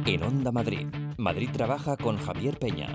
En Onda Madrid. Madrid trabaja con Javier Peña.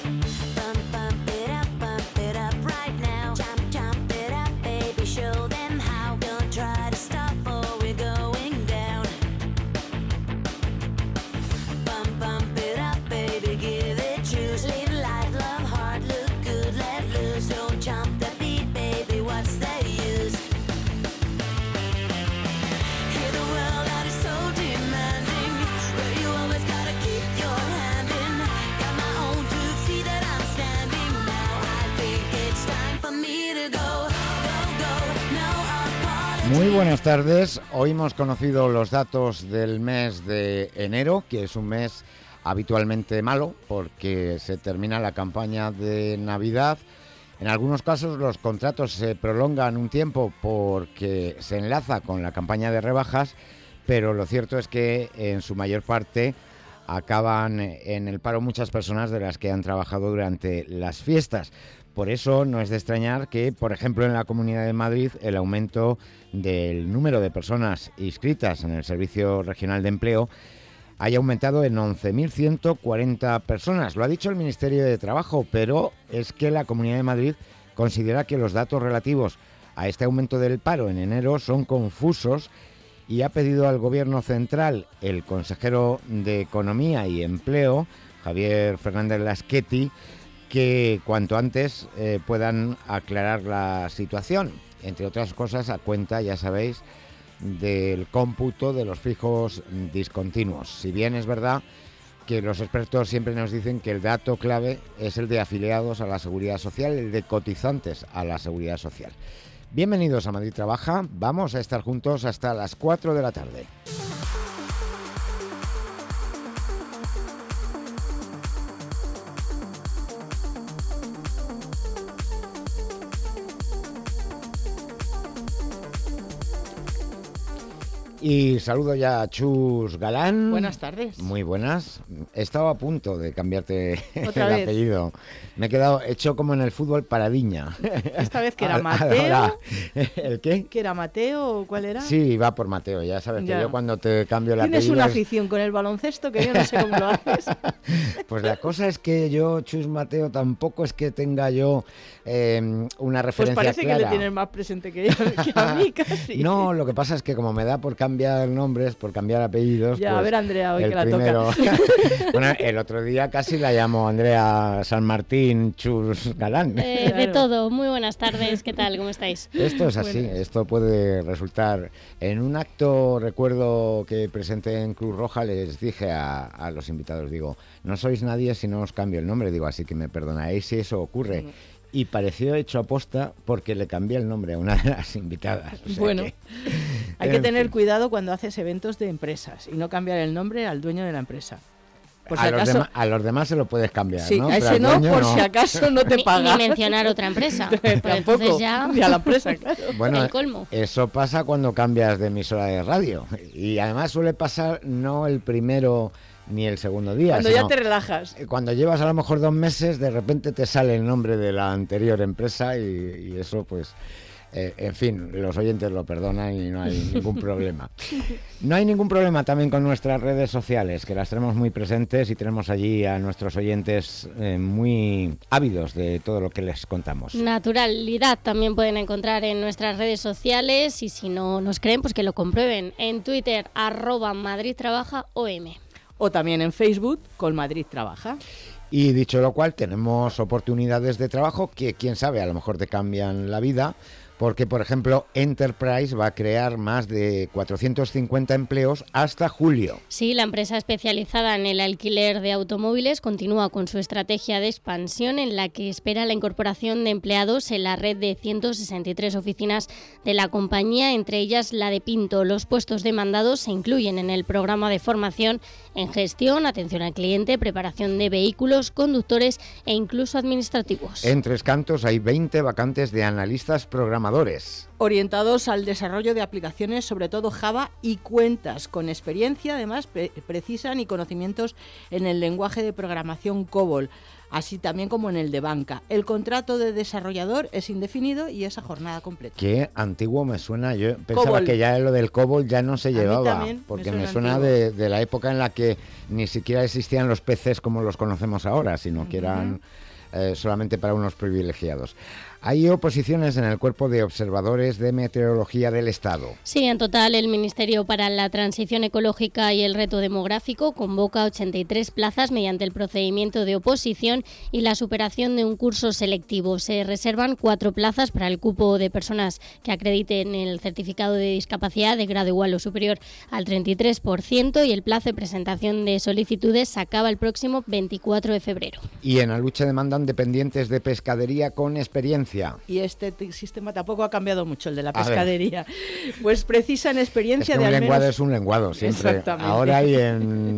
Muy buenas tardes. Hoy hemos conocido los datos del mes de enero, que es un mes habitualmente malo porque se termina la campaña de Navidad. En algunos casos los contratos se prolongan un tiempo porque se enlaza con la campaña de rebajas, pero lo cierto es que en su mayor parte acaban en el paro muchas personas de las que han trabajado durante las fiestas. Por eso no es de extrañar que, por ejemplo, en la Comunidad de Madrid el aumento del número de personas inscritas en el Servicio Regional de Empleo haya aumentado en 11.140 personas. Lo ha dicho el Ministerio de Trabajo, pero es que la Comunidad de Madrid considera que los datos relativos a este aumento del paro en enero son confusos y ha pedido al Gobierno central, el consejero de Economía y Empleo, Javier Fernández Laschetti, que cuanto antes puedan aclarar la situación, entre otras cosas a cuenta, ya sabéis, del cómputo de los fijos discontinuos. Si bien es verdad que los expertos siempre nos dicen que el dato clave es el de afiliados a la Seguridad Social, el de cotizantes a la Seguridad Social. Bienvenidos a Madrid Trabaja, vamos a estar juntos hasta las 4 de la tarde. Y saludo ya a Chus Galán. Buenas tardes. Muy buenas. He estado a punto de cambiarte el vez. apellido. Me he quedado hecho como en el fútbol Paradiña. Esta vez que era Mateo. ¿El qué? ¿Que era Mateo o cuál era? Sí, va por Mateo. Ya sabes que yo cuando te cambio el apellido... Tienes una afición con el baloncesto que yo no sé cómo lo haces. Pues la cosa es que yo, Chus Mateo, tampoco es que tenga yo una referencia clara. Pues parece clara. que le tienes más presente que a mí casi. No, lo que pasa es que como me da por cambiar nombres, por cambiar apellidos... Ya, pues a ver, Andrea, hoy el que la primero... toca. Bueno, el otro día casi la llamo Andrea San Martín Chus Galán. De todo. Muy buenas tardes. ¿Qué tal? ¿Cómo estáis? Esto es así. Buenas. Esto puede resultar... En un acto, recuerdo que presenté en Cruz Roja, les dije a los invitados, digo, no sois nadie si no os cambio el nombre, digo, así que me perdonaréis si eso ocurre. Y pareció hecho aposta porque le cambié el nombre a una de las invitadas. O sea Bueno, que, hay que tener cuidado cuando haces eventos de empresas y no cambiar el nombre al dueño de la empresa. Por si acaso, a los demás se lo puedes cambiar, sí, ¿no? a ese Pero al no, dueño por no. si acaso no te paga. Ni mencionar otra empresa. Tampoco, ya... ni a la empresa, claro. Bueno, el colmo. Eso pasa cuando cambias de emisora de radio. Y además suele pasar no el primero ni el segundo día. Cuando ya te relajas. Cuando llevas a lo mejor 2 meses, de repente te sale el nombre de la anterior empresa y eso pues... en fin, los oyentes lo perdonan y no hay ningún problema. No hay ningún problema también con nuestras redes sociales, que las tenemos muy presentes y tenemos allí a nuestros oyentes muy ávidos de todo lo que les contamos. Naturalidad también pueden encontrar en nuestras redes sociales y si no nos creen, pues que lo comprueben. En Twitter, @MadridTrabajaOM. O también en Facebook, con Madrid Trabaja. Y dicho lo cual, tenemos oportunidades de trabajo que, quién sabe, a lo mejor te cambian la vida, porque, por ejemplo, Enterprise va a crear más de 450 empleos hasta julio. Sí, la empresa especializada en el alquiler de automóviles continúa con su estrategia de expansión en la que espera la incorporación de empleados en la red de 163 oficinas de la compañía, entre ellas la de Pinto. Los puestos demandados se incluyen en el programa de formación en gestión, atención al cliente, preparación de vehículos, conductores e incluso administrativos. En Tres Cantos hay 20 vacantes de analistas programadores programadores. Orientados al desarrollo de aplicaciones, sobre todo Java, y cuentas con experiencia, además, precisan y conocimientos en el lenguaje de programación COBOL, así también como en el de banca. El contrato de desarrollador es indefinido y es a jornada completa. Qué antiguo me suena. Yo pensaba COBOL. que ya lo del COBOL ya no se A mí llevaba, también porque me me suena suena antiguo. de la época en la que ni siquiera existían los PCs como los conocemos ahora, sino que eran solamente para unos privilegiados. Hay oposiciones en el Cuerpo de Observadores de Meteorología del Estado. Sí, en total el Ministerio para la Transición Ecológica y el Reto Demográfico convoca 83 plazas mediante el procedimiento de oposición y la superación de un curso selectivo. Se reservan 4 plazas para el cupo de personas que acrediten el certificado de discapacidad de grado igual o superior al 33% y el plazo de presentación de solicitudes se acaba el próximo 24 de febrero. Y en la lucha demandan dependientes de pescadería con experiencia. Y este sistema tampoco ha cambiado mucho, el de la A ver. pescadería. Pues precisan Es experiencia que de un al lenguado menos... es un lenguado, siempre. Exactamente. Ahora y en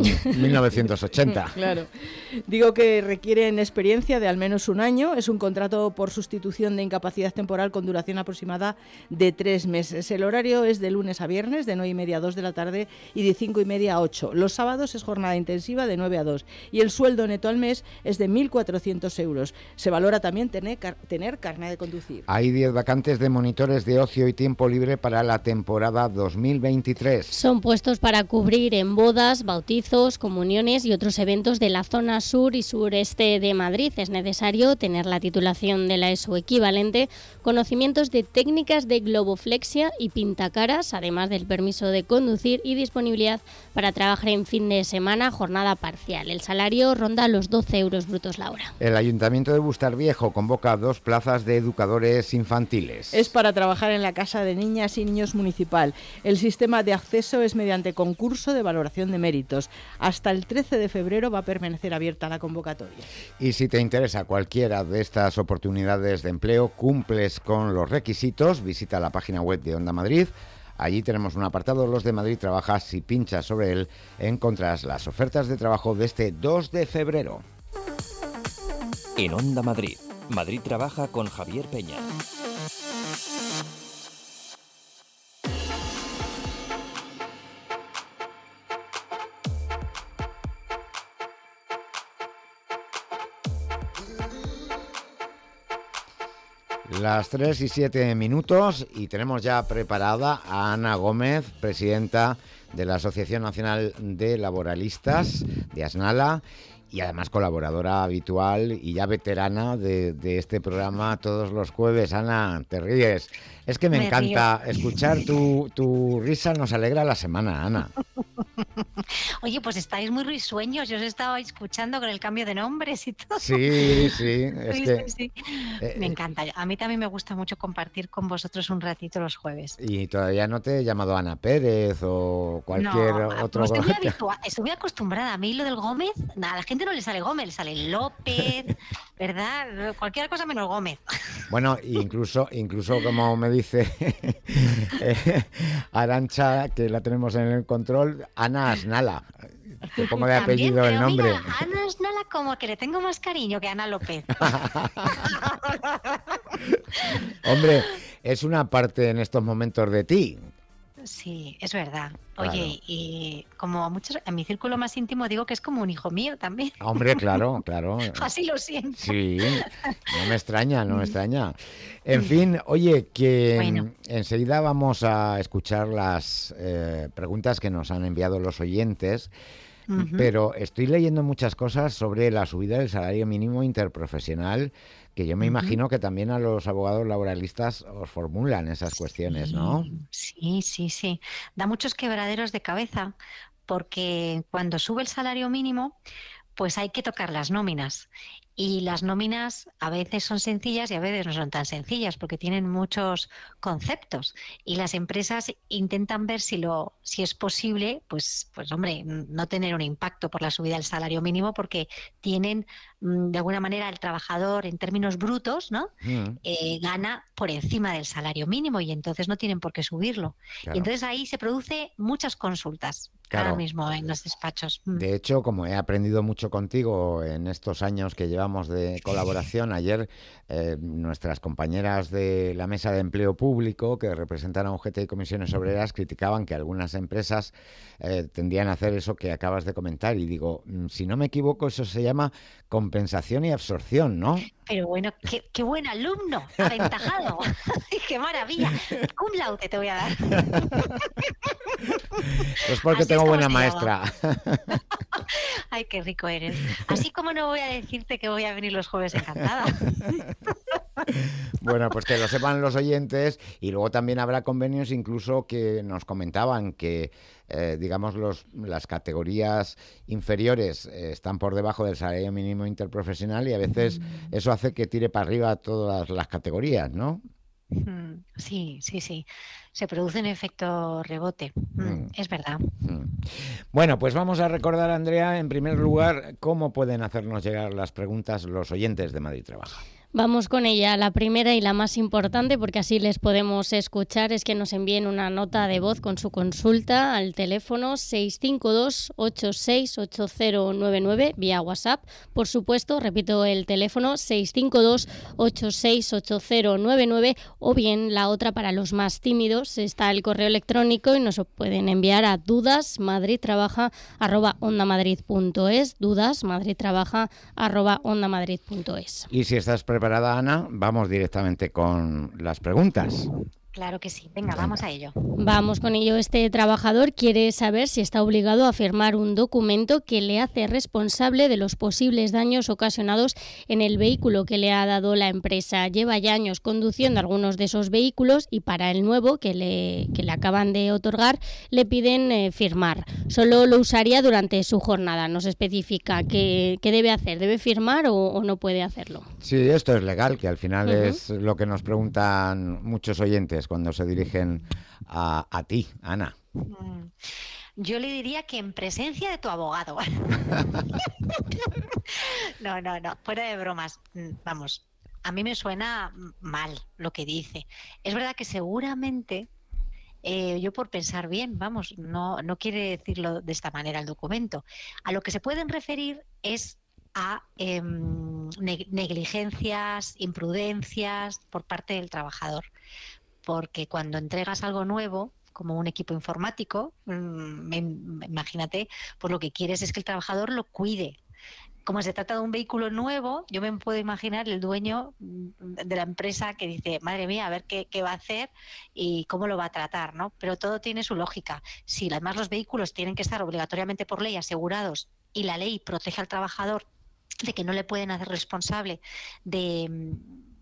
1980. Claro. Digo que requieren experiencia de al menos un año. Es un contrato por sustitución de incapacidad temporal con duración aproximada de 3 meses. El horario es de lunes a viernes, de 9:30 a 2 de la tarde y de 5:30 a 8. Los sábados es jornada intensiva de 9 a 2. Y el sueldo neto al mes es de 1.400 euros. Se valora también tener carnet de conducir. Hay 10 vacantes de monitores de ocio y tiempo libre para la temporada 2023. Son puestos para cubrir en bodas, bautizos, comuniones y otros eventos de la zona sur y sureste de Madrid. Es necesario tener la titulación de la ESO equivalente, conocimientos de técnicas de globoflexia y pintacaras, además del permiso de conducir y disponibilidad para trabajar en fin de semana, jornada parcial. El salario ronda los 12 euros brutos la hora. El Ayuntamiento de Bustarviejo convoca 2 plazas de educadores infantiles. Es para trabajar en la Casa de Niñas y Niños Municipal. El sistema de acceso es mediante concurso de valoración de méritos. Hasta el 13 de febrero va a permanecer abierta la convocatoria. Y si te interesa cualquiera de estas oportunidades de empleo, cumples con los requisitos, visita la página web de Onda Madrid. Allí tenemos un apartado, Los de Madrid Trabaja. Si pinchas sobre él, encontrarás las ofertas de trabajo de este 2 de febrero. En Onda Madrid, Madrid Trabaja con Javier Peña. Las 3 y 7 minutos y tenemos ya preparada a Ana Gómez, presidenta de la Asociación Nacional de Laboralistas de Asnala y además colaboradora habitual y ya veterana de este programa todos los jueves. Ana, te ríes. Es que me encanta escuchar tu risa, nos alegra la semana, Ana. Oye, pues estáis muy risueños, yo os estaba escuchando con el cambio de nombres y todo. Sí. Es Sí, que, sí. Me encanta, a mí también me gusta mucho compartir con vosotros un ratito los jueves. Y todavía no te he llamado Ana Pérez o cualquier otro. Estoy muy acostumbrada. A mí lo del Gómez, nada, a la gente no le sale Gómez, le sale López, ¿verdad? Cualquier cosa menos Gómez. Bueno, incluso como me dice Arantxa, que la tenemos en el control, Ana Asnala. Te pongo de apellido También, el nombre. Mira, Ana Asnala como que le tengo más cariño que a Ana López. Hombre, es una parte en estos momentos de ti. Sí, es verdad. Oye, Claro. y como a muchos, en mi círculo más íntimo digo que es como un hijo mío también. Hombre, claro. Así lo siento. Sí, no me extraña. En fin, oye, que Bueno. enseguida vamos a escuchar las preguntas que nos han enviado los oyentes. Ujú. Pero estoy leyendo muchas cosas sobre la subida del salario mínimo interprofesional, que yo me imagino que también a los abogados laboralistas os formulan esas cuestiones, ¿no? Sí. Da muchos quebraderos de cabeza porque cuando sube el salario mínimo, pues hay que tocar las nóminas. Y las nóminas a veces son sencillas y a veces no son tan sencillas porque tienen muchos conceptos. Y las empresas intentan ver si es posible, pues hombre, no tener un impacto por la subida del salario mínimo porque tienen de alguna manera el trabajador en términos brutos, ¿no? Gana por encima del salario mínimo y entonces no tienen por qué subirlo. Claro. Y entonces ahí se produce muchas consultas Claro. ahora mismo en los despachos. De hecho, como he aprendido mucho contigo en estos años que llevamos hablábamos de colaboración. Ayer nuestras compañeras de la Mesa de Empleo Público, que representan a UGT y Comisiones Obreras, criticaban que algunas empresas tendían a hacer eso que acabas de comentar. Y digo, si no me equivoco, eso se llama compensación y absorción, ¿no? Pero bueno, qué buen alumno, aventajado. ¡Qué maravilla! Un laude te voy a dar. Pues porque tengo buena maestra. Ay, qué rico eres. Así como no voy a decirte que voy a venir los jueves encantada. Bueno, pues que lo sepan los oyentes, y luego también habrá convenios incluso que nos comentaban que, digamos, las categorías inferiores están por debajo del salario mínimo interprofesional, y a veces eso hace que tire para arriba todas las categorías, ¿no? Sí. Se produce un efecto rebote. Es verdad. Bueno, pues vamos a recordar, Andrea, en primer lugar, cómo pueden hacernos llegar las preguntas los oyentes de Madrid Trabaja. Vamos con ella. La primera y la más importante, porque así les podemos escuchar, es que nos envíen una nota de voz con su consulta al teléfono 652-868099 vía WhatsApp. Por supuesto, repito el teléfono 652-868099, o bien la otra para los más tímidos está el correo electrónico y nos pueden enviar a dudasmadridtrabaja@ondamadrid.es, dudasmadridtrabaja@ondamadrid.es. Y si estás preparada, Ana, vamos directamente con las preguntas. Claro que sí. Venga, vamos a ello. Vamos con ello. Este trabajador quiere saber si está obligado a firmar un documento que le hace responsable de los posibles daños ocasionados en el vehículo que le ha dado la empresa. Lleva ya años conduciendo algunos de esos vehículos y para el nuevo que le acaban de otorgar le piden firmar. Solo lo usaría durante su jornada. No se especifica qué debe hacer. ¿Debe firmar o no puede hacerlo? Sí, esto es legal, que al final es lo que nos preguntan muchos oyentes cuando se dirigen a ti, Ana. Yo le diría que en presencia de tu abogado. No, fuera de bromas. Vamos, a mí me suena mal lo que dice. Es verdad que seguramente, yo por pensar bien, vamos, no quiere decirlo de esta manera el documento. A lo que se pueden referir es a negligencias, imprudencias por parte del trabajador. Porque cuando entregas algo nuevo, como un equipo informático, imagínate, pues lo que quieres es que el trabajador lo cuide. Como se trata de un vehículo nuevo, yo me puedo imaginar el dueño de la empresa que dice, madre mía, a ver qué va a hacer y cómo lo va a tratar, ¿no? Pero todo tiene su lógica. Si además los vehículos tienen que estar obligatoriamente por ley asegurados y la ley protege al trabajador de que no le pueden hacer responsable de...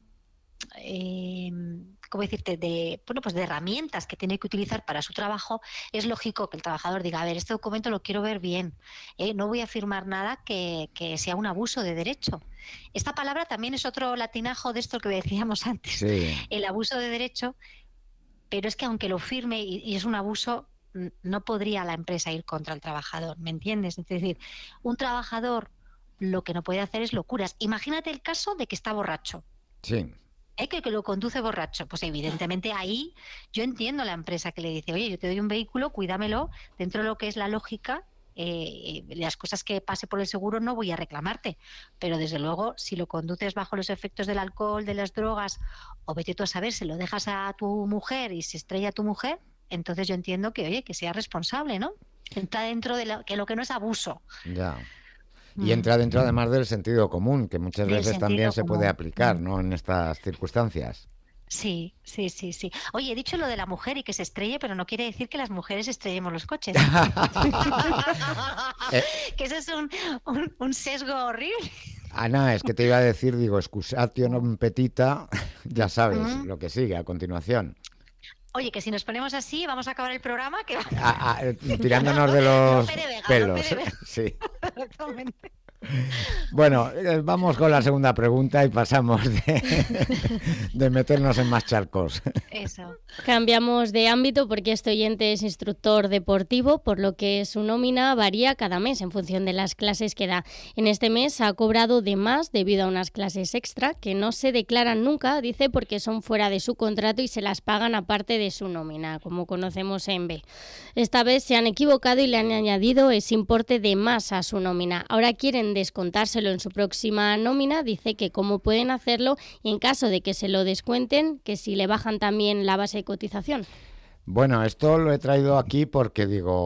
¿cómo decirte? De herramientas que tiene que utilizar para su trabajo, es lógico que el trabajador diga, a ver, este documento lo quiero ver bien, no voy a firmar nada que sea un abuso de derecho. Esta palabra también es otro latinajo de esto que decíamos antes, sí. El abuso de derecho, pero es que aunque lo firme y es un abuso, no podría la empresa ir contra el trabajador, ¿me entiendes? Es decir, un trabajador lo que no puede hacer es locuras. Imagínate el caso de que está borracho. Sí. Que lo conduce borracho, pues evidentemente ahí yo entiendo a la empresa que le dice, oye, yo te doy un vehículo, cuídamelo, dentro de lo que es la lógica, las cosas que pase por el seguro no voy a reclamarte, pero desde luego si lo conduces bajo los efectos del alcohol, de las drogas, o vete tú a saber, se lo dejas a tu mujer y se estrella tu mujer, entonces yo entiendo que, oye, que sea responsable, ¿no? Entra dentro de lo que no es abuso. Ya. Y entra dentro además del sentido común, que muchas veces también se puede aplicar, ¿no?, en estas circunstancias. Sí. Oye, he dicho lo de la mujer y que se estrelle, pero no quiere decir que las mujeres estrellemos los coches. Que eso es un sesgo horrible. Ana, es que te iba a decir, digo, excusatio non petita, ya sabes lo que sigue a continuación. Oye, que si nos ponemos así, vamos a acabar el programa tirándonos de los pelos. Sí. Exactamente. Bueno, vamos con la segunda pregunta y pasamos de meternos en más charcos. Eso. Cambiamos de ámbito porque este oyente es instructor deportivo, por lo que su nómina varía cada mes en función de las clases que da. En este mes ha cobrado de más debido a unas clases extra que no se declaran nunca, dice, porque son fuera de su contrato y se las pagan aparte de su nómina, como conocemos en B. Esta vez se han equivocado y le han añadido ese importe de más a su nómina. Ahora quieren pueden descontárselo en su próxima nómina, dice que cómo pueden hacerlo y en caso de que se lo descuenten, que si le bajan también la base de cotización. Bueno, esto lo he traído aquí porque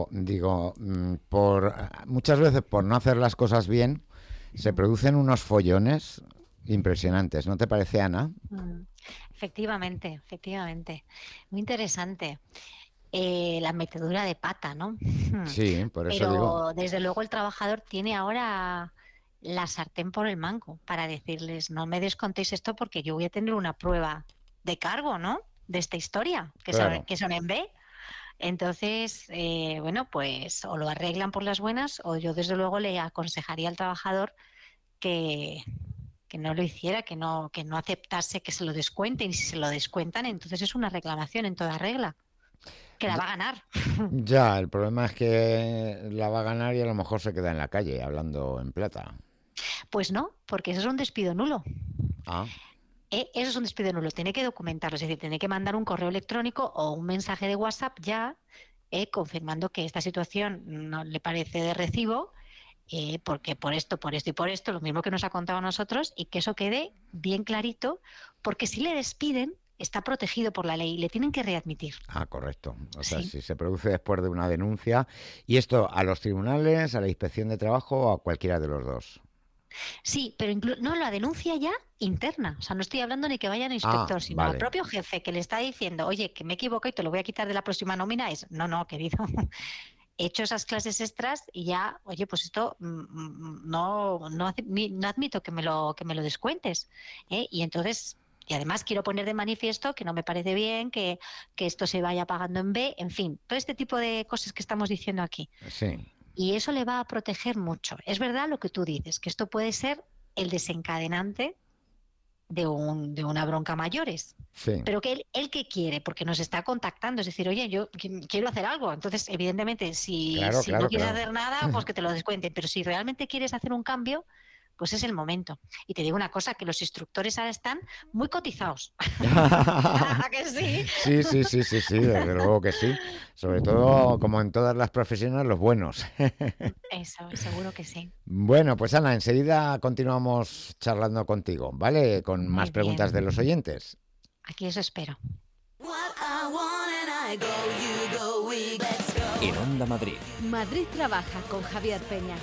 muchas veces por no hacer las cosas bien se producen unos follones impresionantes, ¿no te parece, Ana? Efectivamente. Muy interesante. La metedura de pata, ¿no? Sí, por eso digo. Pero desde luego el trabajador tiene ahora la sartén por el mango para decirles, no me descontéis esto porque yo voy a tener una prueba de cargo, ¿no? De esta historia, Claro. que son en B. Entonces, bueno, pues o lo arreglan por las buenas o yo desde luego le aconsejaría al trabajador que no lo hiciera, que no aceptase que se lo descuenten, y si se lo descuentan, entonces es una reclamación en toda regla, que la va a ganar. Ya, el problema es que la va a ganar y a lo mejor se queda en la calle hablando en plata. Pues no, porque eso es un despido nulo. Ah, Eso es un despido nulo, tiene que documentarlo, es decir, tiene que mandar un correo electrónico o un mensaje de WhatsApp ya confirmando que esta situación no le parece de recibo, porque por esto y por esto, lo mismo que nos ha contado a nosotros, y que eso quede bien clarito, porque si le despiden está protegido por la ley y le tienen que readmitir. correcto. O sea, Sí. si se produce después de una denuncia, y esto a los tribunales, a la inspección de trabajo o a cualquiera de los dos. Sí, pero no, la denuncia ya interna. O sea, no estoy hablando ni que vayan al inspector, sino al vale. propio jefe que le está diciendo, oye, que me equivoco y te lo voy a quitar de la próxima nómina. No, querido. He hecho esas clases extras y ya, oye, pues esto no admito que me lo descuentes. Y entonces, y además quiero poner de manifiesto que no me parece bien que esto se vaya pagando en B, en fin, todo este tipo de cosas que estamos diciendo aquí. Sí. Y eso le va a proteger mucho. Es verdad lo que tú dices, que esto puede ser el desencadenante de una bronca a mayores. Sí. Pero que él ¿qué quiere? Porque nos está contactando, es decir, oye, yo quiero hacer algo. Entonces, evidentemente, si no quieres hacer nada, pues que te lo descuenten. Pero si realmente quieres hacer un cambio, pues es el momento. Y te digo una cosa, que los instructores ahora están muy cotizados. ¿A que sí? Sí, desde luego que sí. Sobre todo, como en todas las profesiones, los buenos. Eso, seguro que sí. Bueno, pues Ana, enseguida continuamos charlando contigo, ¿vale? Con más preguntas de los oyentes. Aquí os espero. En Onda Madrid. Madrid trabaja con Javier Peña.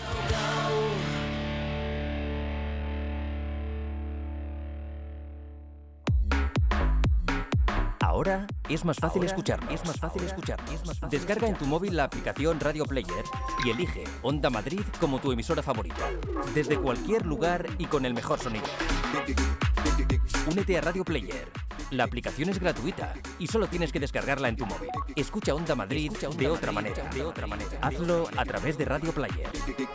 Ahora es más fácil escucharnos. Descarga en tu móvil la aplicación Radio Player y elige Onda Madrid como tu emisora favorita. Desde cualquier lugar y con el mejor sonido. Únete a Radio Player. La aplicación es gratuita y solo tienes que descargarla en tu móvil. Escucha Onda Madrid de otra manera. Hazlo a través de Radio Player.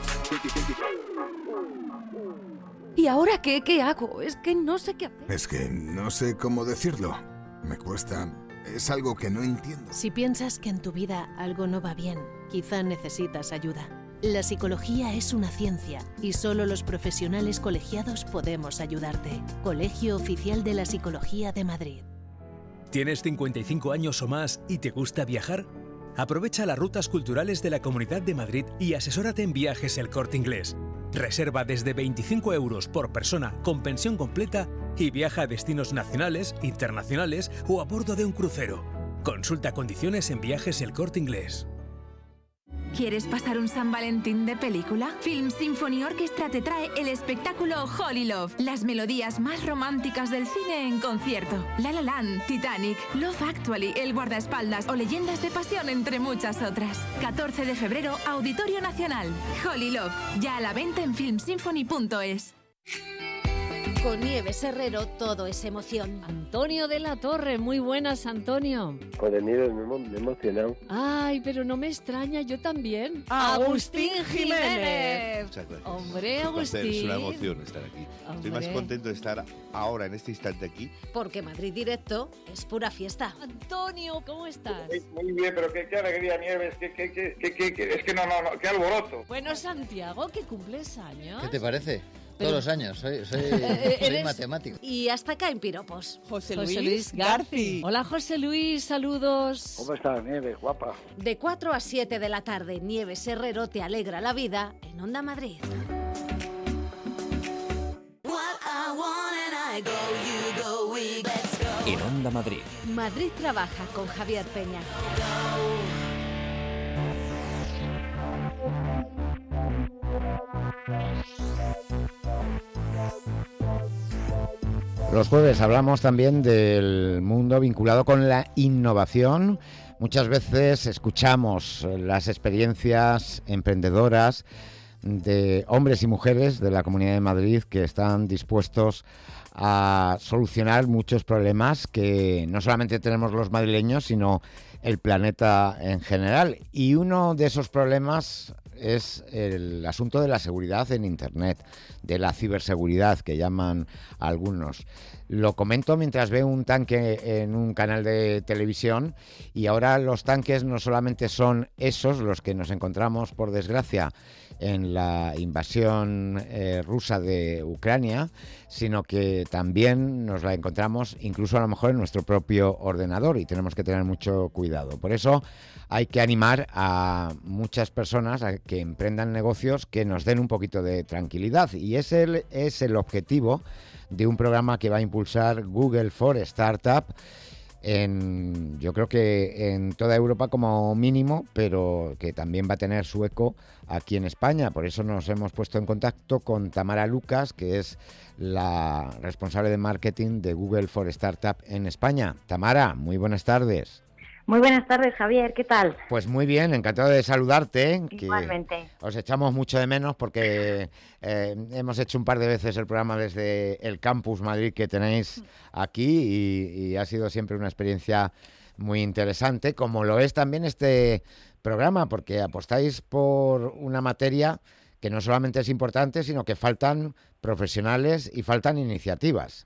¿Y ahora qué? ¿Qué hago? Es que no sé qué hacer. Es que no sé cómo decirlo. Me cuesta. Es algo que no entiendo. Si piensas que en tu vida algo no va bien, quizá necesitas ayuda. La psicología es una ciencia y solo los profesionales colegiados podemos ayudarte. Colegio Oficial de la Psicología de Madrid. ¿Tienes 55 años o más y te gusta viajar? Aprovecha las rutas culturales de la Comunidad de Madrid y asesórate en Viajes El Corte Inglés. Reserva desde 25 € por persona con pensión completa y viaja a destinos nacionales, internacionales o a bordo de un crucero. Consulta condiciones en Viajes El Corte Inglés. ¿Quieres pasar un San Valentín de película? Film Symphony Orchestra te trae el espectáculo Holy Love, las melodías más románticas del cine en concierto. La La Land, Titanic, Love Actually, El Guardaespaldas o Leyendas de Pasión, entre muchas otras. 14 de febrero, Auditorio Nacional. Holy Love, ya a la venta en filmsymphony.es. Con Nieves Herrero todo es emoción. Antonio de la Torre, muy buenas, Antonio. Joder, Nieves, me he emocionado. Ay, pero no me extraña, yo también. Agustín Jiménez. Muchas gracias. Hombre, Un placer, Agustín. es una emoción estar aquí. Estoy más Hombre. contento de estar ahora, en este instante aquí. Porque Madrid Directo es pura fiesta. Antonio, ¿cómo estás? Muy bien, pero qué alegría, Nieves, es que no, qué alboroto. Bueno, Santiago, que cumples años. ¿Qué te parece? Pero- Todos los años, soy eres- matemático. Y hasta acá en piropos. José Luis Garci. Hola, José Luis, saludos. ¿Cómo estás, Nieves, guapa? De 4 a 7 de la tarde, Nieves Herrero te alegra la vida en Onda Madrid. En Onda Madrid. Madrid trabaja con Javier Peña. Los jueves hablamos también del mundo vinculado con la innovación. Muchas veces escuchamos las experiencias emprendedoras de hombres y mujeres de la Comunidad de Madrid que están dispuestos a solucionar muchos problemas que no solamente tenemos los madrileños, sino el planeta en general. Y uno de esos problemas es el asunto de la seguridad en Internet, de la ciberseguridad que llaman algunos. Lo comento mientras veo un tanque en un canal de televisión, y ahora los tanques no solamente son esos los que nos encontramos, por desgracia, en la invasión rusa de Ucrania, sino que también nos la encontramos incluso a lo mejor en nuestro propio ordenador, y tenemos que tener mucho cuidado. Por eso hay que animar a muchas personas a que emprendan negocios que nos den un poquito de tranquilidad, y ese es el objetivo de un programa que va a impulsar Google for Startup yo creo que en toda Europa como mínimo, pero que también va a tener su eco aquí en España. Por eso nos hemos puesto en contacto con Tamara Lucas, que es la responsable de marketing de Google for Startup en España. Tamara, muy buenas tardes. Muy buenas tardes, Javier, ¿qué tal? Pues muy bien, encantado de saludarte. Igualmente. Os echamos mucho de menos porque hemos hecho un par de veces el programa desde el Campus Madrid que tenéis aquí, y ha sido siempre una experiencia muy interesante, como lo es también este programa, porque apostáis por una materia que no solamente es importante, sino que faltan profesionales y faltan iniciativas.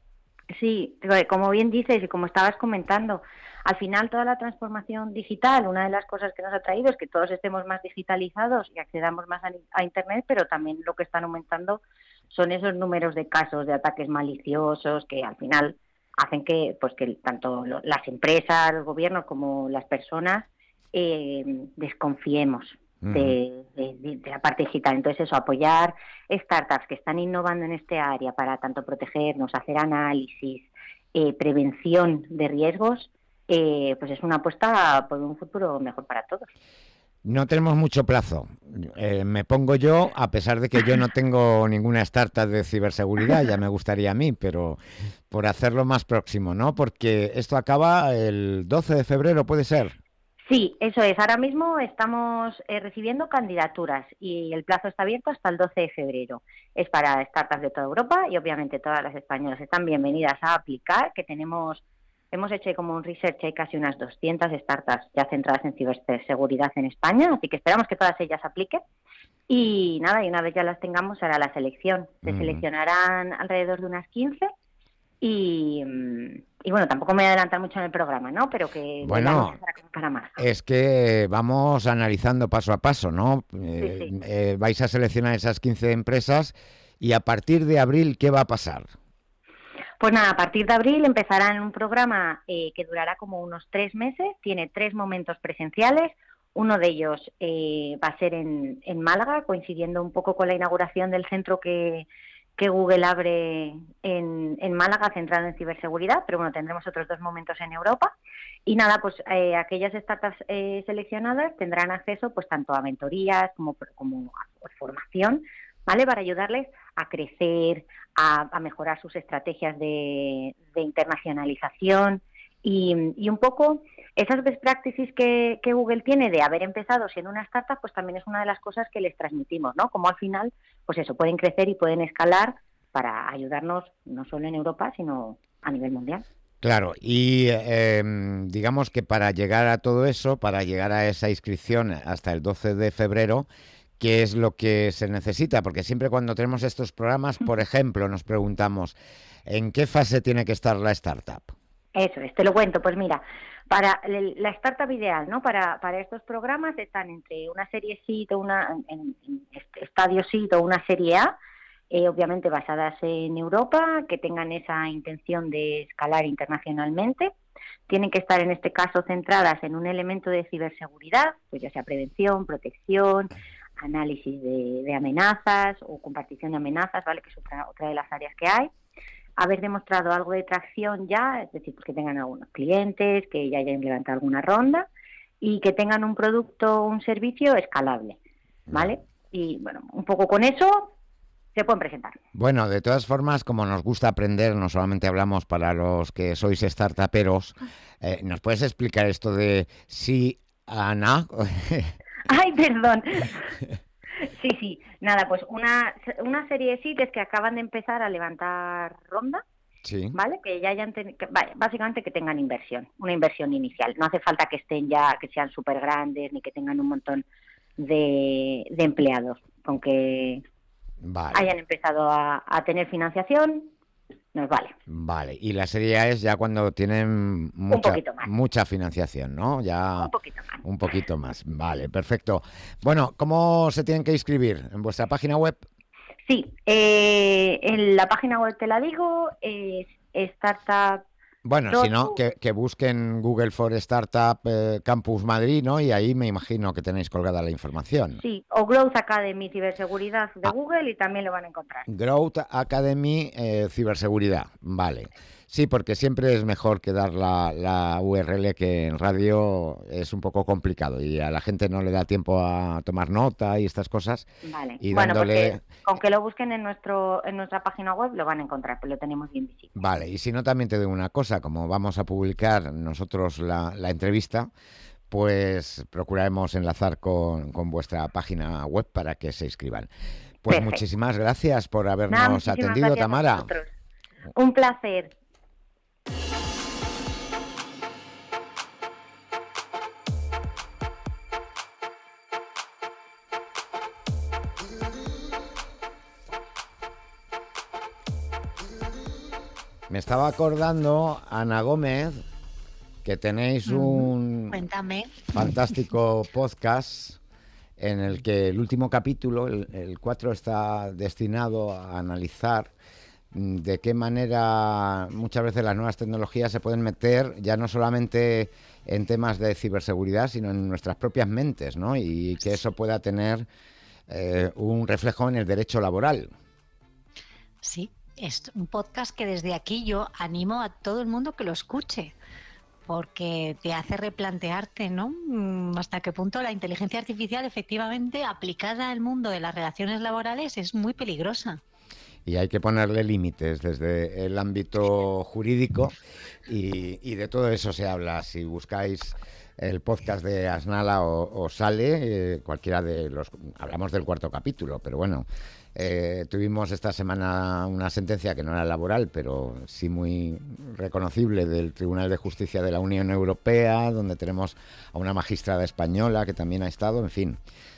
Sí, como bien dices y como estabas comentando, al final toda la transformación digital, una de las cosas que nos ha traído es que todos estemos más digitalizados y accedamos más a Internet, pero también lo que están aumentando son esos números de casos de ataques maliciosos que al final hacen que tanto las empresas, los gobiernos como las personas desconfiemos de la parte digital. Entonces eso, apoyar startups que están innovando en este área para tanto protegernos, hacer análisis, prevención de riesgos, pues es una apuesta por un futuro mejor para todos. No tenemos mucho plazo. Me pongo yo, a pesar de que yo no tengo ninguna startup de ciberseguridad, ya me gustaría a mí, pero por hacerlo más próximo, ¿no? Porque esto acaba el 12 de febrero, ¿puede ser? Sí, eso es. Ahora mismo estamos recibiendo candidaturas y el plazo está abierto hasta el 12 de febrero. Es para startups de toda Europa y obviamente todas las españolas están bienvenidas a aplicar, que hemos hecho como un research, hay casi unas 200 startups ya centradas en ciberseguridad en España, así que esperamos que todas ellas apliquen. Y nada, y una vez ya las tengamos hará la selección. Se seleccionarán alrededor de unas 15 y bueno, tampoco me voy a adelantar mucho en el programa, ¿no? Pero que bueno, para más. Es que vamos analizando paso a paso, ¿no? Sí. Vais a seleccionar esas 15 empresas y a partir de abril, ¿qué va a pasar? Pues nada, a partir de abril empezarán un programa que durará como unos 3 meses, tiene 3 momentos presenciales, uno de ellos va a ser en Málaga, coincidiendo un poco con la inauguración del centro que Google abre en Málaga, centrado en ciberseguridad, pero bueno, tendremos otros 2 momentos en Europa. Y nada, pues aquellas startups seleccionadas tendrán acceso pues tanto a mentorías como a formación, ¿vale? Para ayudarles a crecer, a mejorar sus estrategias de internacionalización y un poco esas best practices que Google tiene de haber empezado siendo una startup, pues también es una de las cosas que les transmitimos, ¿no? Como al final, pues eso, pueden crecer y pueden escalar para ayudarnos no solo en Europa, sino a nivel mundial. Claro, y digamos que para llegar a todo eso, para llegar a esa inscripción hasta el 12 de febrero, ¿qué es lo que se necesita? Porque siempre cuando tenemos estos programas, por ejemplo, nos preguntamos, ¿en qué fase tiene que estar la startup? Eso es, te lo cuento. Pues mira, para la startup ideal, ¿no? Para estos programas están entre una serie seed o en estadio seed o una serie A, obviamente basadas en Europa, que tengan esa intención de escalar internacionalmente. Tienen que estar en este caso centradas en un elemento de ciberseguridad, pues ya sea prevención, protección, análisis de amenazas o compartición de amenazas, ¿vale? Que es otra de las áreas que hay. haber demostrado algo de tracción ya, es decir, pues que tengan algunos clientes, que ya hayan levantado alguna ronda y que tengan un producto o un servicio escalable, ¿vale? Y bueno, un poco con eso se pueden presentar. Bueno, de todas formas, como nos gusta aprender, no solamente hablamos para los que sois startuperos, ¿nos puedes explicar esto de sí, Ana? ¡Ay, perdón! Sí, nada, pues una serie de sitios que acaban de empezar a levantar ronda, sí, ¿vale? Que ya hayan básicamente que tengan inversión, una inversión inicial. No hace falta que estén ya, que sean súper grandes ni que tengan un montón de empleados. Con que hayan empezado a tener financiación, nos vale. Vale, y la serie A es ya cuando tienen mucha financiación, ¿no? Ya un poquito más. Vale, perfecto. Bueno, ¿cómo se tienen que inscribir? ¿En vuestra página web? Sí, en la página web te la digo, es Startup. Bueno, si no, que busquen Google for Startup Campus Madrid, ¿no? Y ahí me imagino que tenéis colgada la información. Sí, o Growth Academy Ciberseguridad de Google y también lo van a encontrar. Growth Academy Ciberseguridad, vale. Sí, porque siempre es mejor que dar la URL, que en radio es un poco complicado y a la gente no le da tiempo a tomar nota y estas cosas. Vale, y bueno, dándole... porque con que lo busquen en nuestra página web lo van a encontrar, pues lo tenemos bien visible. Vale, y si no, también te digo una cosa, como vamos a publicar nosotros la entrevista, pues procuraremos enlazar con vuestra página web para que se inscriban. Pues perfecto. Muchísimas gracias por habernos atendido, Tamara. Un placer. Me estaba acordando, Ana Gómez, que tenéis un fantástico podcast en el que el último capítulo, el 4, está destinado a analizar de qué manera muchas veces las nuevas tecnologías se pueden meter ya no solamente en temas de ciberseguridad, sino en nuestras propias mentes, ¿no? Y que eso pueda tener un reflejo en el derecho laboral. Sí, es un podcast que desde aquí yo animo a todo el mundo que lo escuche, porque te hace replantearte, ¿no? Hasta qué punto la inteligencia artificial efectivamente aplicada al mundo de las relaciones laborales es muy peligrosa. Y hay que ponerle límites desde el ámbito jurídico y de todo eso se habla. Si buscáis el podcast de Asnala os sale cualquiera de los... Hablamos del 4º capítulo, pero bueno, tuvimos esta semana una sentencia que no era laboral, pero sí muy reconocible, del Tribunal de Justicia de la Unión Europea, donde tenemos a una magistrada española que también ha estado, en fin...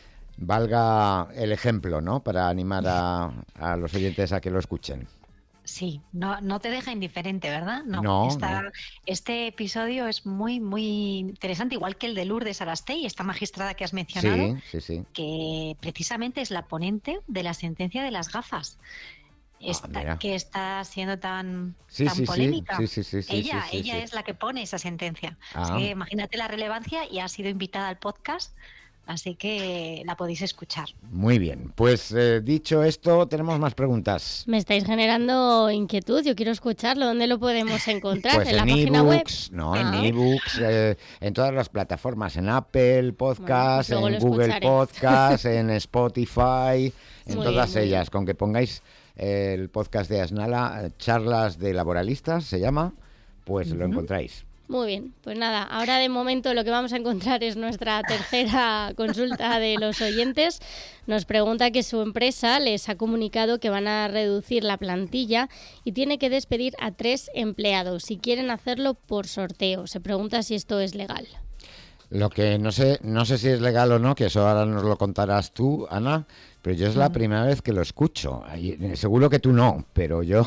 Valga el ejemplo, ¿no? Para animar a los oyentes a que lo escuchen. Sí, no te deja indiferente, ¿verdad? No. Este episodio es muy, muy interesante, igual que el de Lourdes Arastey, esta magistrada que has mencionado, sí. Que precisamente es la ponente de la sentencia de las gafas. Que está siendo tan polémica. Ella es la que pone esa sentencia. Así que imagínate la relevancia, y ha sido invitada al podcast. Así que la podéis escuchar. Muy bien, pues dicho esto, tenemos más preguntas. Me estáis generando inquietud, yo quiero escucharlo. ¿Dónde lo podemos encontrar? Pues ¿En la página web? No, en ebooks, en todas las plataformas, en Apple Podcast, en Google Podcast, en Spotify, en todas ellas. Con que pongáis el podcast de Asnala, Charlas de Laboralistas, se llama, pues lo encontráis. Muy bien, pues nada, ahora de momento lo que vamos a encontrar es nuestra tercera consulta de los oyentes. Nos pregunta que su empresa les ha comunicado que van a reducir la plantilla y tiene que despedir a 3 empleados y quieren hacerlo por sorteo. Se pregunta si esto es legal. Lo que no sé si es legal o no, que eso ahora nos lo contarás tú, Ana, pero yo es la primera vez que lo escucho. Seguro que tú no, pero yo...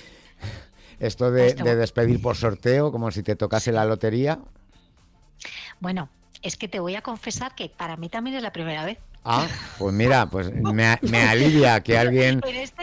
Esto de despedir por sorteo, como si te tocase la lotería. Bueno, es que te voy a confesar que para mí también es la primera vez. Ah, pues mira, pues me alivia que alguien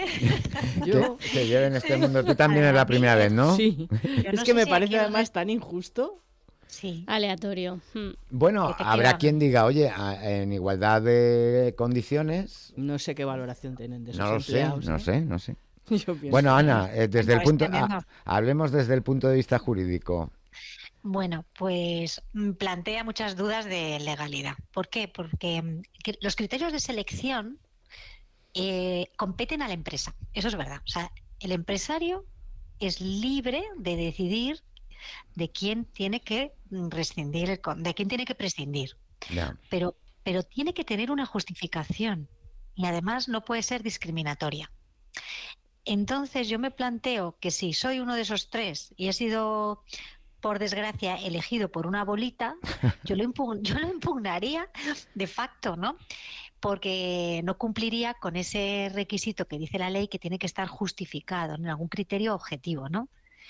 te lleve en este mundo. Tú también es la primera vez, ¿no? Sí, es que me parece además tan injusto. Sí. Aleatorio. Bueno, habrá quien diga, oye, en igualdad de condiciones... No sé qué valoración tienen de esos empleados. No sé. Bueno, Ana, hablemos desde el punto de vista jurídico. Bueno, pues plantea muchas dudas de legalidad. ¿Por qué? Porque los criterios de selección competen a la empresa. Eso es verdad. O sea, el empresario es libre de decidir de quién tiene que rescindir, de quién tiene que prescindir. Yeah. Pero tiene que tener una justificación y además no puede ser discriminatoria. Entonces yo me planteo que si soy uno de esos tres y he sido, por desgracia, elegido por una bolita, yo lo impugnaría de facto, ¿no? Porque no cumpliría con ese requisito que dice la ley, que tiene que estar justificado en algún criterio objetivo, ¿no?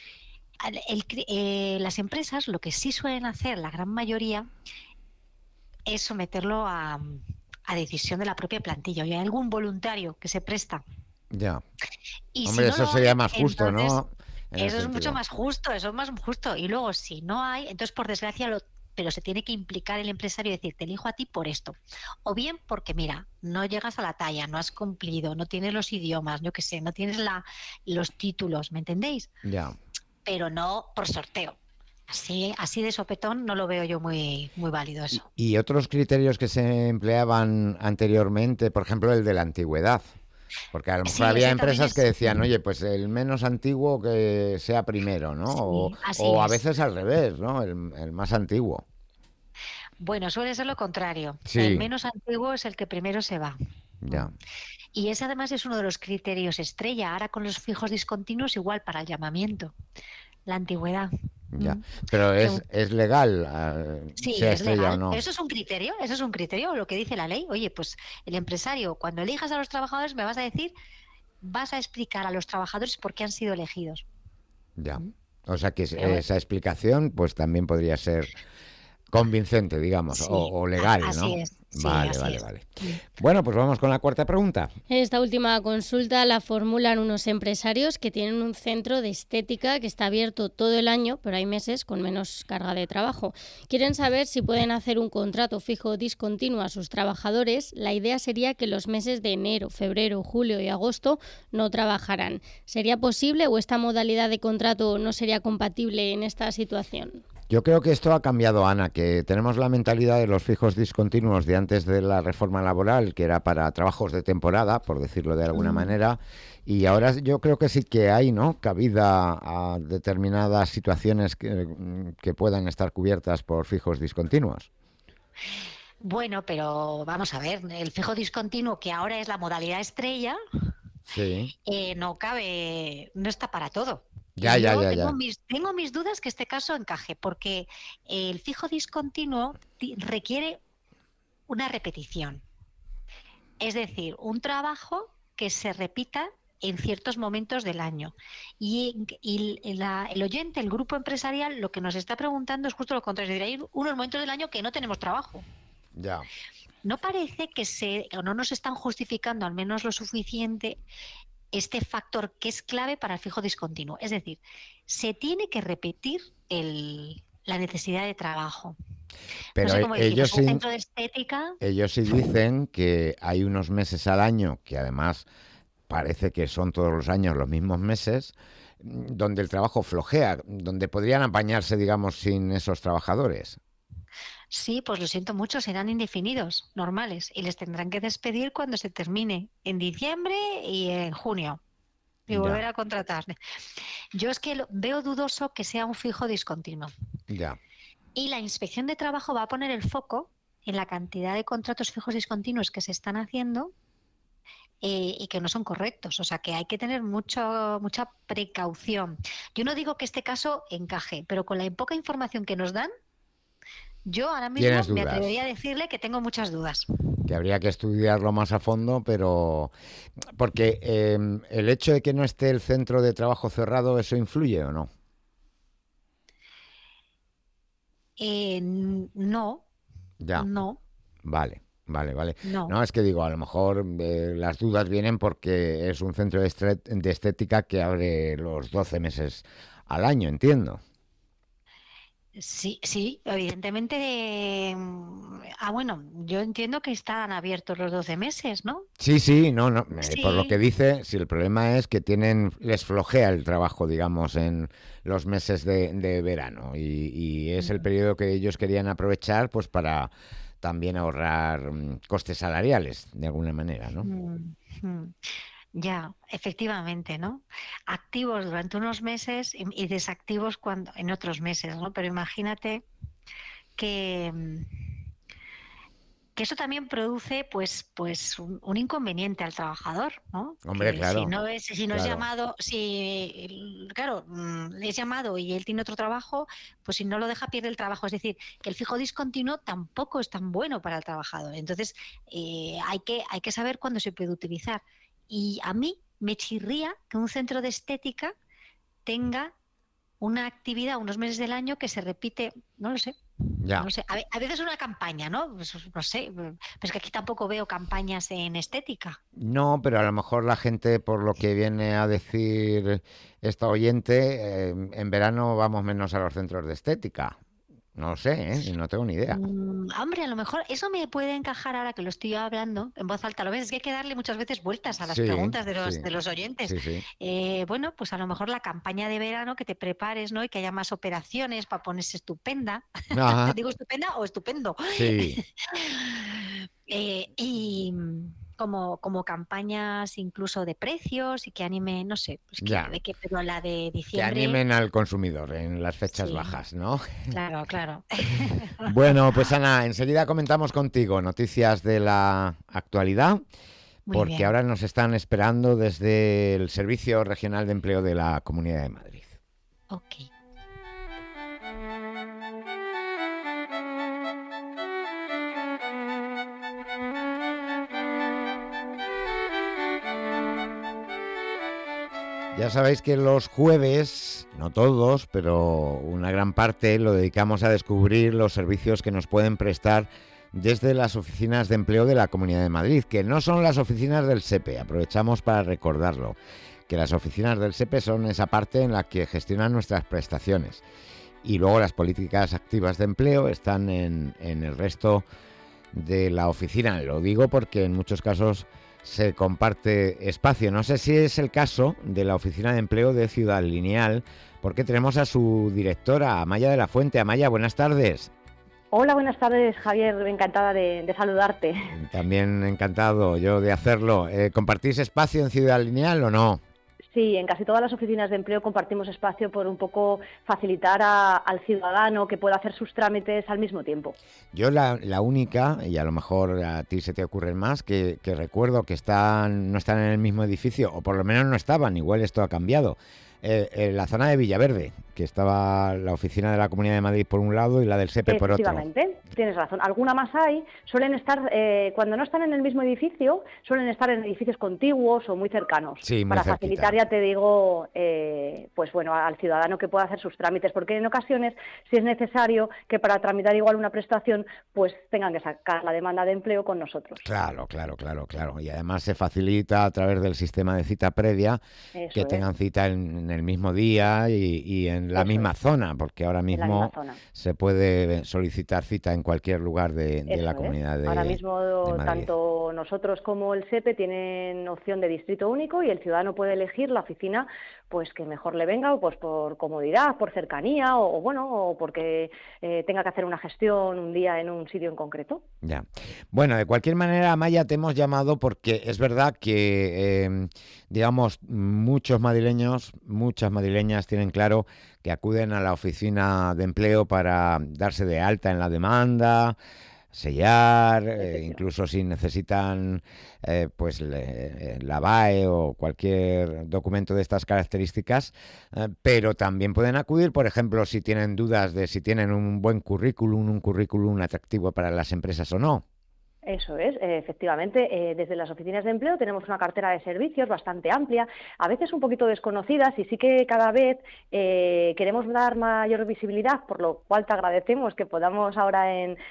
Las empresas lo que sí suelen hacer, la gran mayoría, es someterlo a decisión de la propia plantilla. Y hay algún voluntario que se presta. Ya. Y hombre, si no eso sería más justo, entonces, ¿no? Eso es mucho más justo, eso es más justo. Y luego, si no hay, entonces por desgracia pero se tiene que implicar el empresario y decir, te elijo a ti por esto. O bien porque, mira, no llegas a la talla, no has cumplido, no tienes los idiomas, yo qué sé, no tienes los títulos, ¿me entendéis? Ya. Pero no por sorteo. Así de sopetón no lo veo yo muy válido eso. ¿Y otros criterios que se empleaban anteriormente, por ejemplo, el de la antigüedad? Porque a lo mejor había empresas que decían, oye, pues el menos antiguo que sea primero, ¿no? Sí, o a veces al revés, ¿no? El más antiguo. Bueno, suele ser lo contrario. Sí. El menos antiguo es el que primero se va. Ya. Y ese además es uno de los criterios estrella. Ahora con los fijos discontinuos igual para el llamamiento. La antigüedad. Ya. Pero es legal, sí, sea es estrella legal. o no. Pero eso es un criterio, lo que dice la ley. Oye, pues el empresario, cuando elijas a los trabajadores, me vas a explicar a los trabajadores por qué han sido elegidos. Ya. O sea que esa explicación, pues también podría ser convincente, digamos, sí, o legal, así ¿no? Es. Sí, vale. Bueno, pues vamos con la cuarta pregunta. Esta última consulta la formulan unos empresarios que tienen un centro de estética que está abierto todo el año, pero hay meses con menos carga de trabajo. Quieren saber si pueden hacer un contrato fijo discontinuo a sus trabajadores. La idea sería que los meses de enero, febrero, julio y agosto no trabajarán. ¿Sería posible o esta modalidad de contrato no sería compatible en esta situación? Yo creo que esto ha cambiado, Ana, que tenemos la mentalidad de los fijos discontinuos de antes de la reforma laboral, que era para trabajos de temporada, por decirlo de alguna manera, y ahora yo creo que sí que hay, ¿no?, cabida a determinadas situaciones que puedan estar cubiertas por fijos discontinuos. Bueno, pero vamos a ver, el fijo discontinuo, que ahora es la modalidad estrella, sí, no está para todo. Ya. Tengo mis dudas que este caso encaje, porque el fijo discontinuo requiere una repetición. Es decir, un trabajo que se repita en ciertos momentos del año. Y el oyente, el grupo empresarial, lo que nos está preguntando es justo lo contrario. Hay unos momentos del año que no tenemos trabajo. Ya. No parece o no nos están justificando al menos lo suficiente este factor que es clave para el fijo discontinuo. Es decir, se tiene que repetir la necesidad de trabajo. Pero no sé cómo ellos, un centro de estética. Ellos sí dicen que hay unos meses al año, que además parece que son todos los años los mismos meses, donde el trabajo flojea, donde podrían apañarse, digamos, sin esos trabajadores. Sí, pues lo siento mucho, serán indefinidos, normales, y les tendrán que despedir cuando se termine, en diciembre y en junio, y volver a contratar. Yo es que veo dudoso que sea un fijo discontinuo. Ya. Y la Inspección de Trabajo va a poner el foco en la cantidad de contratos fijos discontinuos que se están haciendo y que no son correctos. O sea, que hay que tener mucha precaución. Yo no digo que este caso encaje, pero con la poca información que nos dan, yo ahora mismo me atrevería a decirle que tengo muchas dudas. Que habría que estudiarlo más a fondo, pero porque el hecho de que no esté el centro de trabajo cerrado, ¿eso influye o no? No. Ya. No. Vale. No. No, es que digo, a lo mejor las dudas vienen porque es un centro de estética que abre los 12 meses al año, entiendo. Sí, sí, evidentemente. Bueno, yo entiendo que están abiertos los 12 meses, ¿no? Sí, sí, no, no. Por lo que Sí. dice, si el problema es que les flojea el trabajo, digamos, en los meses de verano y es el periodo que ellos querían aprovechar, pues para también ahorrar costes salariales, de alguna manera, ¿no? Mm. Ya, efectivamente, ¿no? Activos durante unos meses y desactivos en otros meses, ¿no? Pero imagínate que, que eso también produce pues un inconveniente al trabajador, ¿no? Hombre, Que si claro, no es, si no es claro. llamado, claro, es llamado y él tiene otro trabajo, pues si no lo deja pierde el trabajo. Es decir, que el fijo discontinuo tampoco es tan bueno para el trabajador. Entonces, hay que saber cuándo se puede utilizar. Y a mí me chirría que un centro de estética tenga una actividad unos meses del año que se repite, no lo sé. Ya. No sé, a veces una campaña, ¿no? Pues, no sé, pero es que aquí tampoco veo campañas en estética. No, pero a lo mejor la gente, por lo que viene a decir esta oyente, en verano vamos menos a los centros de estética. No lo sé, ¿eh? No tengo ni idea. Hombre, a lo mejor eso me puede encajar ahora que lo estoy hablando en voz alta. Lo ves, es que hay que darle muchas veces vueltas a las Sí, preguntas sí, de los oyentes. sí, sí. Bueno, pues a lo mejor la campaña de verano que te prepares, ¿no? Y que haya más operaciones para ponerse estupenda. Ajá, ¿Digo estupenda o estupendo? sí, Y como campañas incluso de precios y que anime, no sé, pues ya. pero la de Que diciembre, animen al consumidor en las fechas sí, bajas, ¿no? claro, claro. Bueno, pues Ana, enseguida comentamos contigo noticias de la actualidad, Muy porque bien. ahora nos están esperando desde el Servicio Regional de Empleo de la Comunidad de Madrid. Ok. Ya sabéis que los jueves, no todos, pero una gran parte, lo dedicamos a descubrir los servicios que nos pueden prestar desde las oficinas de empleo de la Comunidad de Madrid, que no son las oficinas del SEPE. Aprovechamos para recordarlo, que las oficinas del SEPE son esa parte en la que gestionan nuestras prestaciones. Y luego las políticas activas de empleo están en el resto de la oficina. Lo digo porque en muchos casos se comparte espacio. No sé si es el caso de la Oficina de Empleo de Ciudad Lineal, porque tenemos a su directora, Amaya de la Fuente. Amaya, buenas tardes. Hola, buenas tardes, Javier. Encantada de saludarte. También encantado yo de hacerlo. ¿Compartís espacio en Ciudad Lineal o no? Sí, en casi todas las oficinas de empleo compartimos espacio por un poco facilitar al ciudadano que pueda hacer sus trámites al mismo tiempo. Yo la única, y a lo mejor a ti se te ocurren más, que recuerdo que no están en el mismo edificio, o por lo menos no estaban, igual esto ha cambiado, en la zona de Villaverde, que estaba la oficina de la Comunidad de Madrid por un lado y la del SEPE por otro. Efectivamente, tienes razón. Alguna más hay, suelen estar, cuando no están en el mismo edificio, suelen estar en edificios contiguos o muy cercanos. Sí, muy para cerquita. Facilitar, ya te digo, pues bueno, al ciudadano que pueda hacer sus trámites, porque en ocasiones si es necesario que para tramitar igual una prestación, pues tengan que sacar la demanda de empleo con nosotros. Claro. Y además se facilita a través del sistema de cita previa que tengan cita en el mismo día y en la misma zona, porque ahora mismo se puede solicitar cita en cualquier lugar de la comunidad de Madrid. Ahora mismo tanto nosotros como el SEPE tienen opción de distrito único y el ciudadano puede elegir la oficina pues que mejor le venga, o pues por comodidad, por cercanía o porque tenga que hacer una gestión un día en un sitio en concreto. Ya. Bueno, de cualquier manera, Amaya, te hemos llamado porque es verdad que, digamos, muchos madrileños, muchas madrileñas tienen claro que acuden a la oficina de empleo para darse de alta en la demanda, sellar, incluso si necesitan pues la BAE o cualquier documento de estas características, pero también pueden acudir, por ejemplo, si tienen dudas de si tienen un buen currículum, un currículum atractivo para las empresas o no. Eso es, efectivamente, desde las oficinas de empleo tenemos una cartera de servicios bastante amplia, a veces un poquito desconocidas y sí que cada vez queremos dar mayor visibilidad, por lo cual te agradecemos que podamos ahora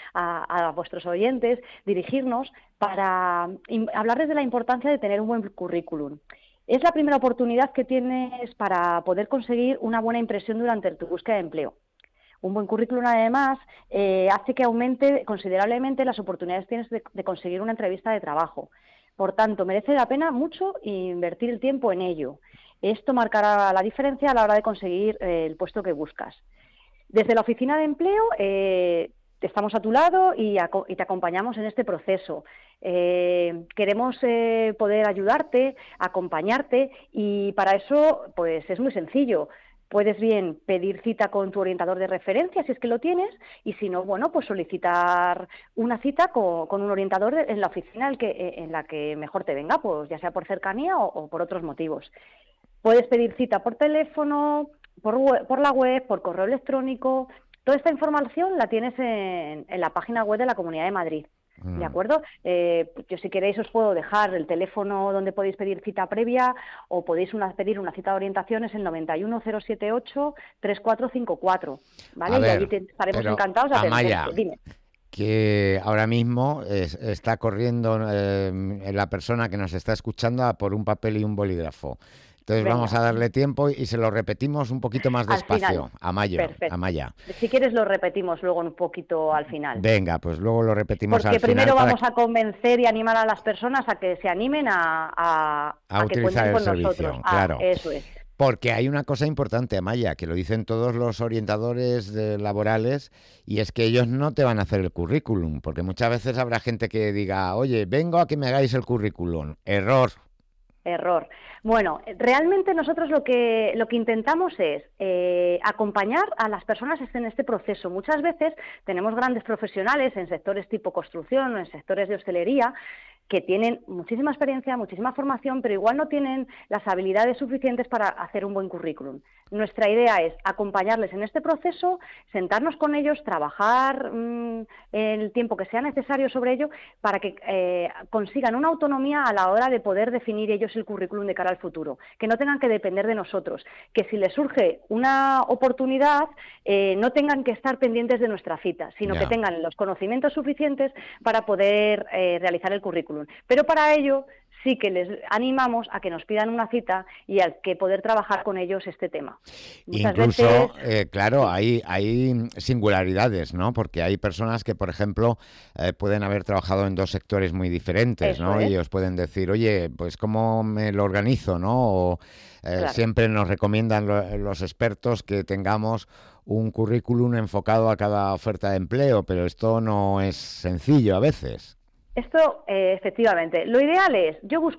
a vuestros oyentes dirigirnos para hablarles de la importancia de tener un buen currículum. Es la primera oportunidad que tienes para poder conseguir una buena impresión durante tu búsqueda de empleo. Un buen currículum, además, hace que aumente considerablemente las oportunidades que tienes de conseguir una entrevista de trabajo. Por tanto, merece la pena mucho invertir el tiempo en ello. Esto marcará la diferencia a la hora de conseguir el puesto que buscas. Desde la Oficina de Empleo estamos a tu lado y te acompañamos en este proceso. Queremos poder ayudarte, acompañarte, y para eso pues es muy sencillo. Puedes bien pedir cita con tu orientador de referencia, si es que lo tienes, y si no, bueno, pues solicitar una cita con un orientador en la oficina en la que mejor te venga, pues ya sea por cercanía o por otros motivos. Puedes pedir cita por teléfono, por la web, por correo electrónico. Toda esta información la tienes en la página web de la Comunidad de Madrid. ¿De acuerdo? Yo, si queréis, os puedo dejar el teléfono donde podéis pedir cita previa, o podéis pedir una cita de orientación, es el 91078-3454, ¿vale? A ver, y allí estaremos encantados de Amaya, atenderte. Dime. Que ahora mismo está corriendo la persona que nos está escuchando a por un papel y un bolígrafo. Entonces Venga. vamos a darle tiempo y se lo repetimos un poquito más despacio. Perfecto. Amaya. Si quieres lo repetimos luego un poquito al final. Venga, pues luego lo repetimos Porque al final. primero vamos a convencer y animar a las personas a que se animen a que utilizar cuenten con el servicio, nosotros. claro. Eso es. Porque hay una cosa importante, Amaya, que lo dicen todos los orientadores laborales, y es que ellos no te van a hacer el currículum, porque muchas veces habrá gente que diga, oye, vengo a que me hagáis el currículum. Error. Bueno, realmente nosotros lo que intentamos es acompañar a las personas en este proceso. Muchas veces tenemos grandes profesionales en sectores tipo construcción o en sectores de hostelería que tienen muchísima experiencia, muchísima formación, pero igual no tienen las habilidades suficientes para hacer un buen currículum. Nuestra idea es acompañarles en este proceso, sentarnos con ellos, trabajar el tiempo que sea necesario sobre ello para que consigan una autonomía a la hora de poder definir ellos el currículum de cara al futuro, que no tengan que depender de nosotros, que si les surge una oportunidad no tengan que estar pendientes de nuestra cita, sino que tengan los conocimientos suficientes para poder realizar el currículum. Pero para ello sí que les animamos a que nos pidan una cita y a que poder trabajar con ellos este tema. Muchas Incluso, veces, claro, hay singularidades, ¿no? Porque hay personas que, por ejemplo, pueden haber trabajado en dos sectores muy diferentes, Eso ¿no? es. Y ellos pueden decir, oye, pues ¿cómo me lo organizo, no? O Claro. siempre nos recomiendan los expertos que tengamos un currículum enfocado a cada oferta de empleo, pero esto no es sencillo a veces. Esto, efectivamente. Lo ideal es,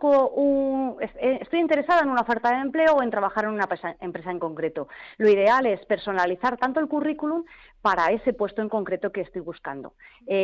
estoy interesada en una oferta de empleo o en trabajar en una empresa en concreto. Lo ideal es personalizar tanto el currículum para ese puesto en concreto que estoy buscando.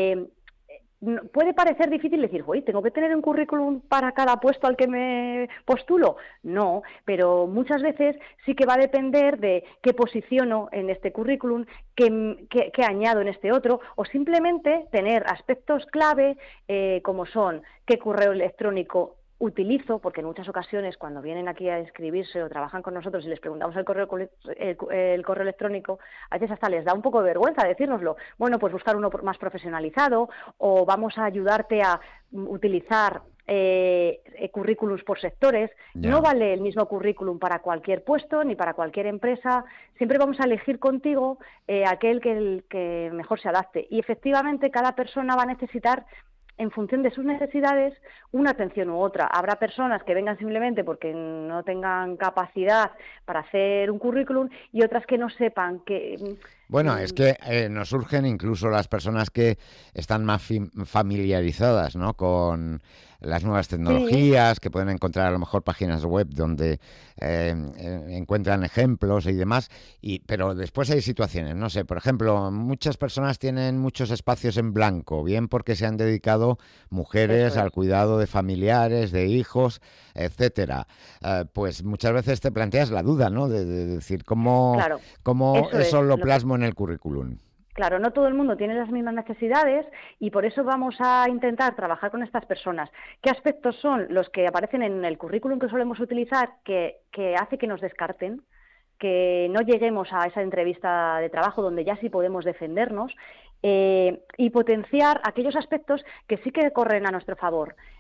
Puede parecer difícil decir, oye, ¿tengo que tener un currículum para cada puesto al que me postulo? No, pero muchas veces sí que va a depender de qué posiciono en este currículum, qué añado en este otro, o simplemente tener aspectos clave como son qué correo electrónico utilizo, porque en muchas ocasiones cuando vienen aquí a inscribirse o trabajan con nosotros y les preguntamos el correo electrónico, a veces hasta les da un poco de vergüenza decírnoslo. Bueno, pues buscar uno más profesionalizado, o vamos a ayudarte a utilizar currículums por sectores. Ya. No vale el mismo currículum para cualquier puesto ni para cualquier empresa. Siempre vamos a elegir contigo aquel que mejor se adapte. Y efectivamente cada persona va a necesitar, en función de sus necesidades, una atención u otra. Habrá personas que vengan simplemente porque no tengan capacidad para hacer un currículum, y otras que no sepan que... Bueno, es que nos surgen incluso las personas que están más familiarizadas, ¿no?, con las nuevas tecnologías, que pueden encontrar a lo mejor páginas web donde encuentran ejemplos y demás, pero después hay situaciones, no sé, por ejemplo, muchas personas tienen muchos espacios en blanco, bien porque se han dedicado mujeres al cuidado de familiares, de hijos, etcétera. Pues muchas veces te planteas la duda, ¿no?, de decir cómo eso lo plasmo en el currículum. Claro, no todo el mundo tiene las mismas necesidades, y por eso vamos a intentar trabajar con estas personas. ¿Qué aspectos son los que aparecen en el currículum que solemos utilizar que hace que nos descarten, que no lleguemos a esa entrevista de trabajo donde ya sí podemos defendernos, y potenciar aquellos aspectos que sí que corren a nuestro favor?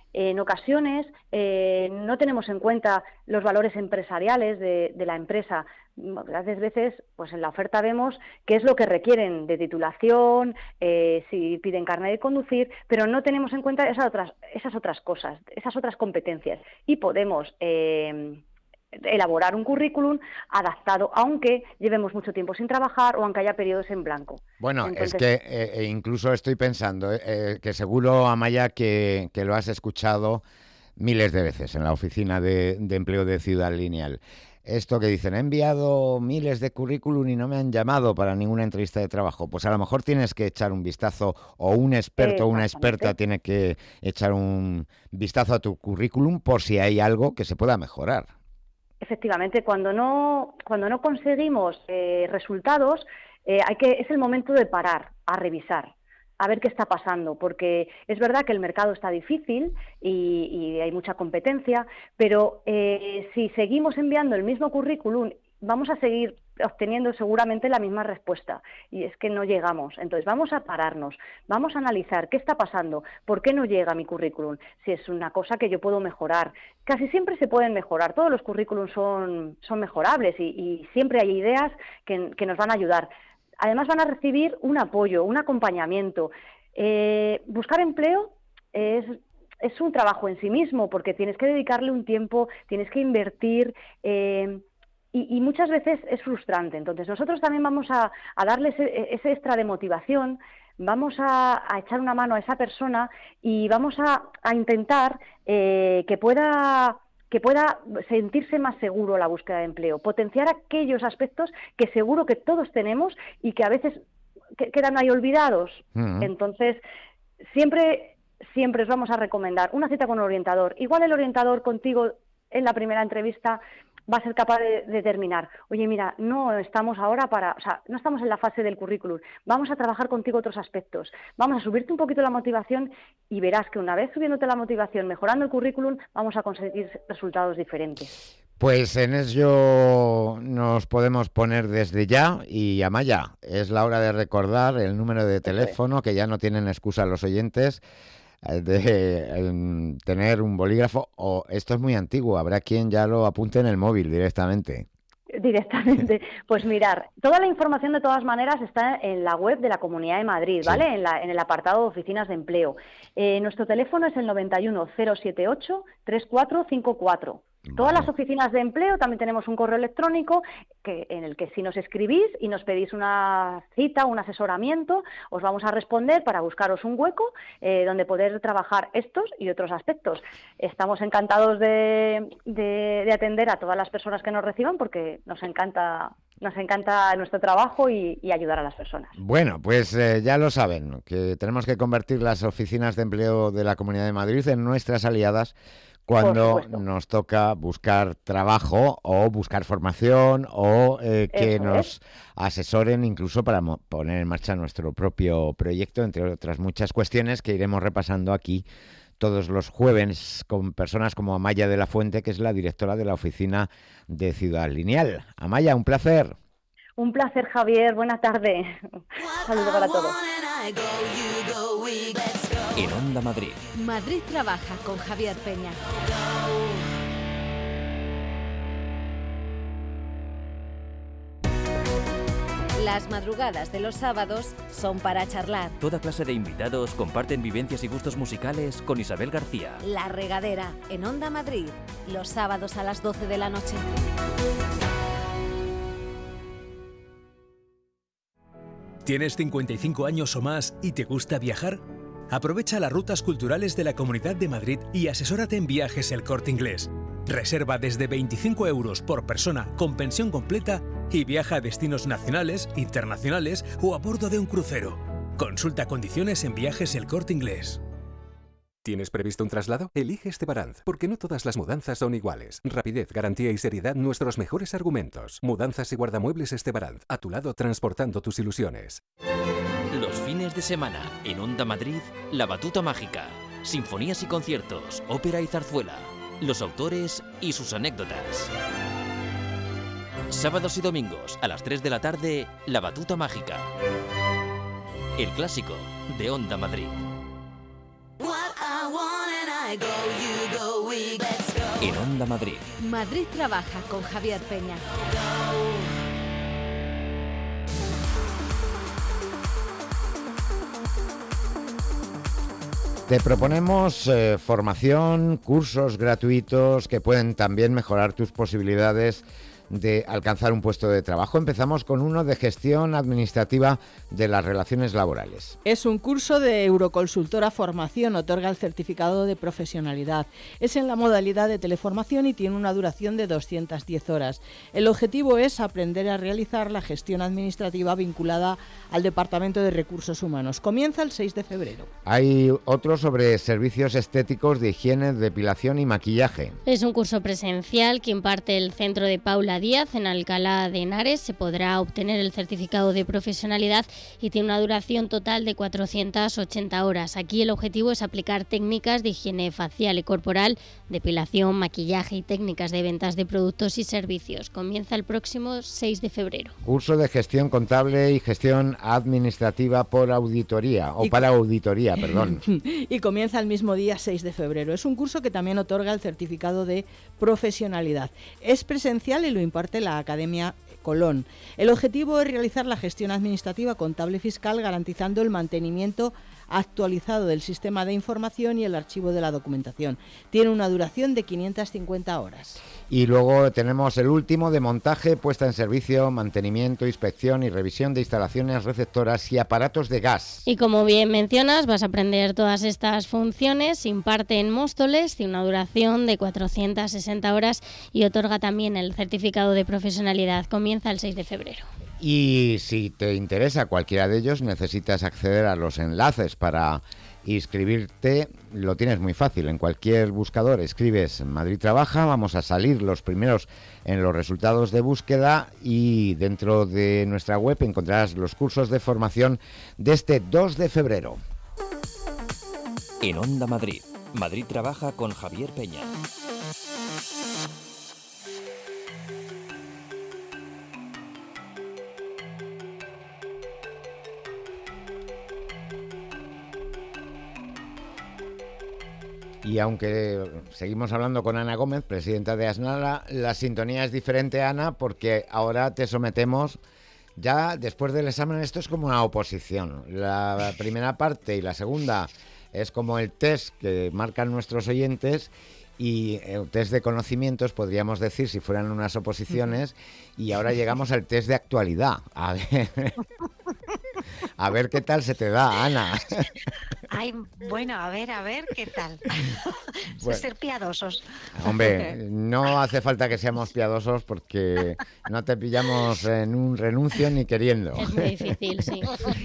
En ocasiones no tenemos en cuenta los valores empresariales de la empresa. Muchas veces, pues en la oferta vemos qué es lo que requieren de titulación, si piden carnet de conducir, pero no tenemos en cuenta esas otras cosas, esas otras competencias. Y podemos elaborar un currículum adaptado, aunque llevemos mucho tiempo sin trabajar o aunque haya periodos en blanco. Bueno, entonces, es que incluso estoy pensando que seguro, Amaya, que lo has escuchado miles de veces en la oficina de empleo de Ciudad Lineal. Esto que dicen, he enviado miles de currículum y no me han llamado para ninguna entrevista de trabajo. Pues a lo mejor tienes que echar un vistazo, o un experto o una experta tiene que echar un vistazo a tu currículum por si hay algo que se pueda mejorar. Efectivamente, cuando no conseguimos resultados, es el momento de parar, a revisar, a ver qué está pasando, porque es verdad que el mercado está difícil y hay mucha competencia, pero si seguimos enviando el mismo currículum, vamos a seguir obteniendo seguramente la misma respuesta, y es que no llegamos. Entonces vamos a pararnos, vamos a analizar qué está pasando, por qué no llega mi currículum, si es una cosa que yo puedo mejorar. Casi siempre se pueden mejorar, todos los currículums son mejorables y siempre hay ideas que nos van a ayudar. Además van a recibir un apoyo, un acompañamiento. Buscar empleo es un trabajo en sí mismo, porque tienes que dedicarle un tiempo, tienes que invertir, y muchas veces es frustrante. Entonces nosotros también vamos a darle ese extra de motivación, vamos a echar una mano a esa persona y vamos a intentar que pueda sentirse más seguro la búsqueda de empleo, potenciar aquellos aspectos que seguro que todos tenemos y que a veces quedan ahí olvidados. Entonces, siempre os vamos a recomendar una cita con un orientador. Igual el orientador contigo en la primera entrevista va a ser capaz de determinar, oye, mira, no estamos no estamos en la fase del currículum, vamos a trabajar contigo otros aspectos, vamos a subirte un poquito la motivación y verás que una vez subiéndote la motivación, mejorando el currículum, vamos a conseguir resultados diferentes. Pues en ello nos podemos poner desde ya, y Amaya, es la hora de recordar el número de teléfono, que ya no tienen excusa los oyentes, de tener un bolígrafo, o esto es muy antiguo, habrá quien ya lo apunte en el móvil directamente. Pues mirar, toda la información de todas maneras está en la web de la Comunidad de Madrid, ¿vale? Sí. En el apartado de oficinas de empleo. Nuestro teléfono es el 91 078 3454. Todas las oficinas de empleo también tenemos un correo electrónico en el que si nos escribís y nos pedís una cita, un asesoramiento, os vamos a responder para buscaros un hueco donde poder trabajar estos y otros aspectos. Estamos encantados de atender a todas las personas que nos reciban, porque nos encanta nuestro trabajo y ayudar a las personas. Bueno, pues ya lo saben, que tenemos que convertir las oficinas de empleo de la Comunidad de Madrid en nuestras aliadas cuando nos toca buscar trabajo o buscar formación o que nos asesoren incluso para poner en marcha nuestro propio proyecto, entre otras muchas cuestiones que iremos repasando aquí todos los jueves con personas como Amaya de la Fuente, que es la directora de la oficina de Ciudad Lineal. Amaya, un placer. Un placer, Javier. Buenas tardes. Saludos para todos. En Onda Madrid. Madrid trabaja con Javier Peña. Las madrugadas de los sábados son para charlar. Toda clase de invitados comparten vivencias y gustos musicales con Isabel García. La Regadera, en Onda Madrid, los sábados a las 12 de la noche. ¿Tienes 55 años o más y te gusta viajar? Aprovecha las rutas culturales de la Comunidad de Madrid y asesórate en Viajes El Corte Inglés. Reserva desde 25 euros por persona con pensión completa y viaja a destinos nacionales, internacionales o a bordo de un crucero. Consulta condiciones en Viajes El Corte Inglés. ¿Tienes previsto un traslado? Elige Estebaranz, porque no todas las mudanzas son iguales. Rapidez, garantía y seriedad, nuestros mejores argumentos. Mudanzas y guardamuebles Estebaranz, a tu lado transportando tus ilusiones. Los fines de semana, en Onda Madrid, La Batuta Mágica. Sinfonías y conciertos, ópera y zarzuela. Los autores y sus anécdotas. Sábados y domingos, a las 3 de la tarde, La Batuta Mágica. El clásico de Onda Madrid. En Onda Madrid. Madrid trabaja con Javier Peña. Te proponemos formación, cursos gratuitos que pueden también mejorar tus posibilidades de alcanzar un puesto de trabajo. Empezamos con uno de gestión administrativa de las relaciones laborales. Es un curso de Euroconsultora Formación, otorga el certificado de profesionalidad. Es en la modalidad de teleformación y tiene una duración de 210 horas. El objetivo es aprender a realizar la gestión administrativa vinculada al Departamento de Recursos Humanos. Comienza el 6 de febrero. Hay otro sobre servicios estéticos de higiene, depilación y maquillaje. Es un curso presencial que imparte el Centro de Paula Díaz en Alcalá de Henares. Se podrá obtener el certificado de profesionalidad y tiene una duración total de 480 horas. Aquí el objetivo es aplicar técnicas de higiene facial y corporal, depilación, maquillaje y técnicas de ventas de productos y servicios. Comienza el próximo 6 de febrero. Curso de gestión contable y gestión administrativa por auditoría, o para auditoría, perdón. Y comienza el mismo día 6 de febrero. Es un curso que también otorga el certificado de profesionalidad. Es presencial y lo imparte la Academia Colón. El objetivo es realizar la gestión administrativa, contable y fiscal, garantizando el mantenimiento actualizado del sistema de información y el archivo de la documentación. Tiene una duración de 550 horas. Y luego tenemos el último de montaje, puesta en servicio, mantenimiento, inspección y revisión de instalaciones receptoras y aparatos de gas. Y como bien mencionas, vas a aprender todas estas funciones. Imparte en Móstoles, tiene una duración de 460 horas y otorga también el certificado de profesionalidad. Comienza el 6 de febrero. Y si te interesa cualquiera de ellos, necesitas acceder a los enlaces para inscribirte. Lo tienes muy fácil, en cualquier buscador escribes Madrid Trabaja, vamos a salir los primeros en los resultados de búsqueda y dentro de nuestra web encontrarás los cursos de formación de este 2 de febrero. En Onda Madrid. Madrid Trabaja con Javier Peña. Y aunque seguimos hablando con Ana Gómez, presidenta de ASNALA, la sintonía es diferente, Ana, porque ahora te sometemos ya después del examen. Esto es como una oposición. La primera parte y la segunda es como el test que marcan nuestros oyentes y el test de conocimientos, podríamos decir, si fueran unas oposiciones. Y ahora llegamos al test de actualidad. A ver qué tal se te da, Ana. Ay, bueno, a ver qué tal. Bueno. Ser piadosos. Hombre, no hace falta que seamos piadosos porque no te pillamos en un renuncio ni queriendo. Es muy difícil, sí.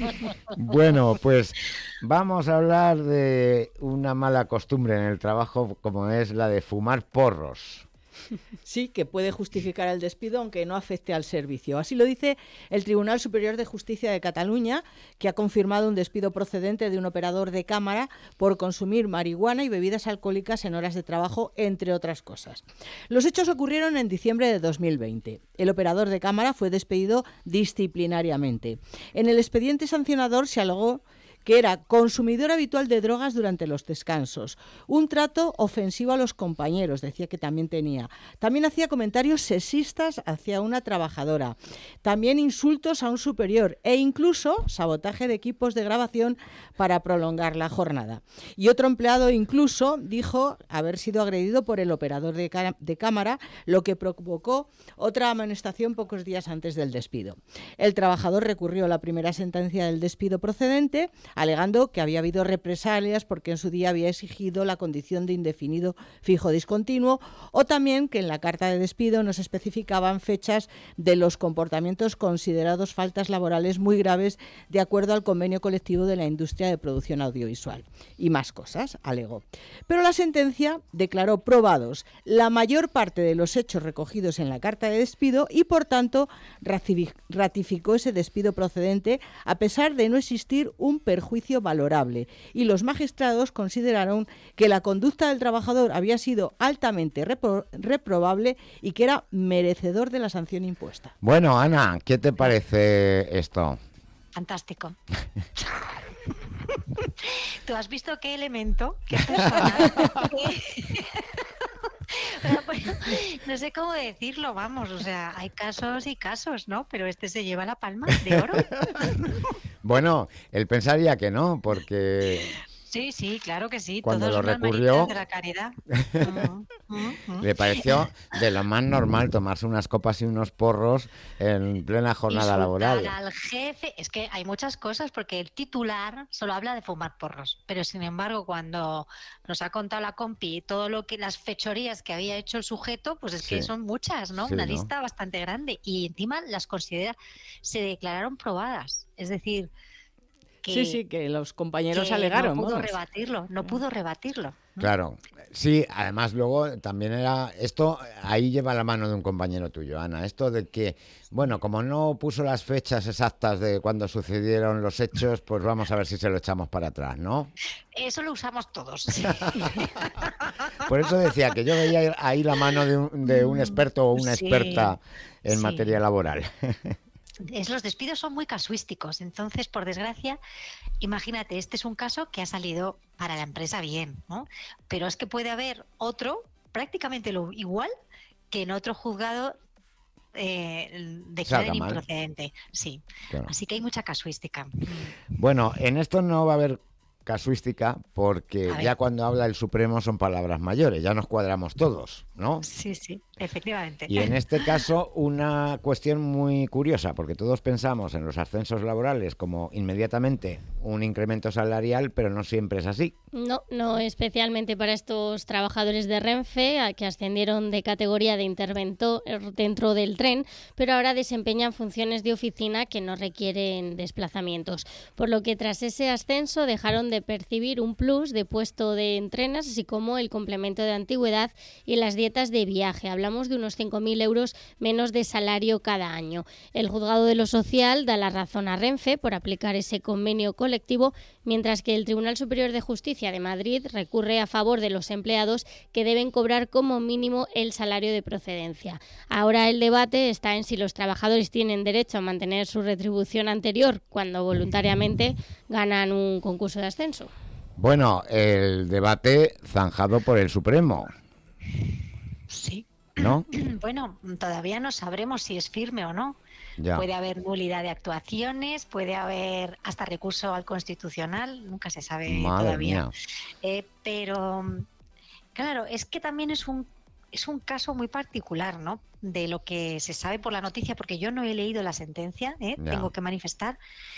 Bueno, pues vamos a hablar de una mala costumbre en el trabajo como es la de fumar porros. Sí, que puede justificar el despido aunque no afecte al servicio. Así lo dice el Tribunal Superior de Justicia de Cataluña, que ha confirmado un despido procedente de un operador de cámara por consumir marihuana y bebidas alcohólicas en horas de trabajo, entre otras cosas. Los hechos ocurrieron en diciembre de 2020. El operador de cámara fue despedido disciplinariamente. En el expediente sancionador se alegó que era consumidor habitual de drogas durante los descansos, un trato ofensivo a los compañeros, decía que también tenía. También hacía comentarios sexistas hacia una trabajadora, también insultos a un superior e incluso sabotaje de equipos de grabación para prolongar la jornada. Y otro empleado incluso dijo haber sido agredido por el operador de cámara, lo que provocó otra amonestación pocos días antes del despido. El trabajador recurrió a la primera sentencia del despido procedente, alegando que había habido represalias porque en su día había exigido la condición de indefinido fijo discontinuo, o también que en la carta de despido no se especificaban fechas de los comportamientos considerados faltas laborales muy graves de acuerdo al convenio colectivo de la industria de producción audiovisual. Y más cosas, alegó. Pero la sentencia declaró probados la mayor parte de los hechos recogidos en la carta de despido y, por tanto, ratificó ese despido procedente a pesar de no existir un perjuicio valorable, y los magistrados consideraron que la conducta del trabajador había sido altamente reprobable y que era merecedor de la sanción impuesta. Bueno, Ana, ¿qué te parece esto? Fantástico. ¿Tú has visto qué elemento? ¿Qué persona? Bueno, no sé cómo decirlo, vamos, o sea, hay casos y casos, ¿no? Pero este se lleva la palma de oro. Bueno, él pensaría que no, porque... Sí, claro que sí. Cuando todos lo unas recurrió, manitas de la caridad. le pareció de lo más normal tomarse unas copas y unos porros en plena jornada laboral. Insultar al jefe, es que hay muchas cosas, porque el titular solo habla de fumar porros, pero sin embargo cuando nos ha contado la compi todo lo que las fechorías que había hecho el sujeto, pues es que son muchas, ¿no? Sí, Una ¿no? lista bastante grande, y encima las considera, se declararon probadas, es decir, que los compañeros alegaron. No pudo vamos. rebatirlo. Claro, sí, además luego también era esto, ahí lleva la mano de un compañero tuyo, Ana, esto de que, bueno, como no puso las fechas exactas de cuando sucedieron los hechos, pues vamos a ver si se lo echamos para atrás, ¿no? Eso lo usamos todos. Sí. Por eso decía que yo veía ahí la mano de un experto o una experta en materia laboral. Los despidos son muy casuísticos, entonces, por desgracia, imagínate, este es un caso que ha salido para la empresa bien, ¿no? Pero es que puede haber otro, prácticamente lo igual, que en otro juzgado declaren improcedente. Sí, claro. Así que hay mucha casuística. Bueno, en esto no va a haber casuística porque ya cuando habla el Supremo son palabras mayores, ya nos cuadramos todos, ¿no? Sí, efectivamente. Y en este caso una cuestión muy curiosa, porque todos pensamos en los ascensos laborales como inmediatamente un incremento salarial, pero no siempre es así. No especialmente para estos trabajadores de Renfe, a que ascendieron de categoría de interventor dentro del tren, pero ahora desempeñan funciones de oficina que no requieren desplazamientos, por lo que tras ese ascenso dejaron de percibir un plus de puesto de entrenas, así como el complemento de antigüedad y las dietas de viaje. Hablamos de unos 5.000 euros menos de salario cada año. El Juzgado de lo Social da la razón a Renfe por aplicar ese convenio colectivo, mientras que el Tribunal Superior de Justicia de Madrid recurre a favor de los empleados que deben cobrar como mínimo el salario de procedencia. Ahora el debate está en si los trabajadores tienen derecho a mantener su retribución anterior cuando voluntariamente ganan un concurso de ascenso. Bueno, el debate zanjado por el Supremo. Sí. ¿No? Bueno, todavía no sabremos si es firme o no. Ya. Puede haber nulidad de actuaciones, puede haber hasta recurso al Constitucional, nunca se sabe. Madre todavía. Mía. Pero, claro, es que también es un caso muy particular, ¿no? De lo que se sabe por la noticia, porque yo no he leído la sentencia, tengo que manifestar.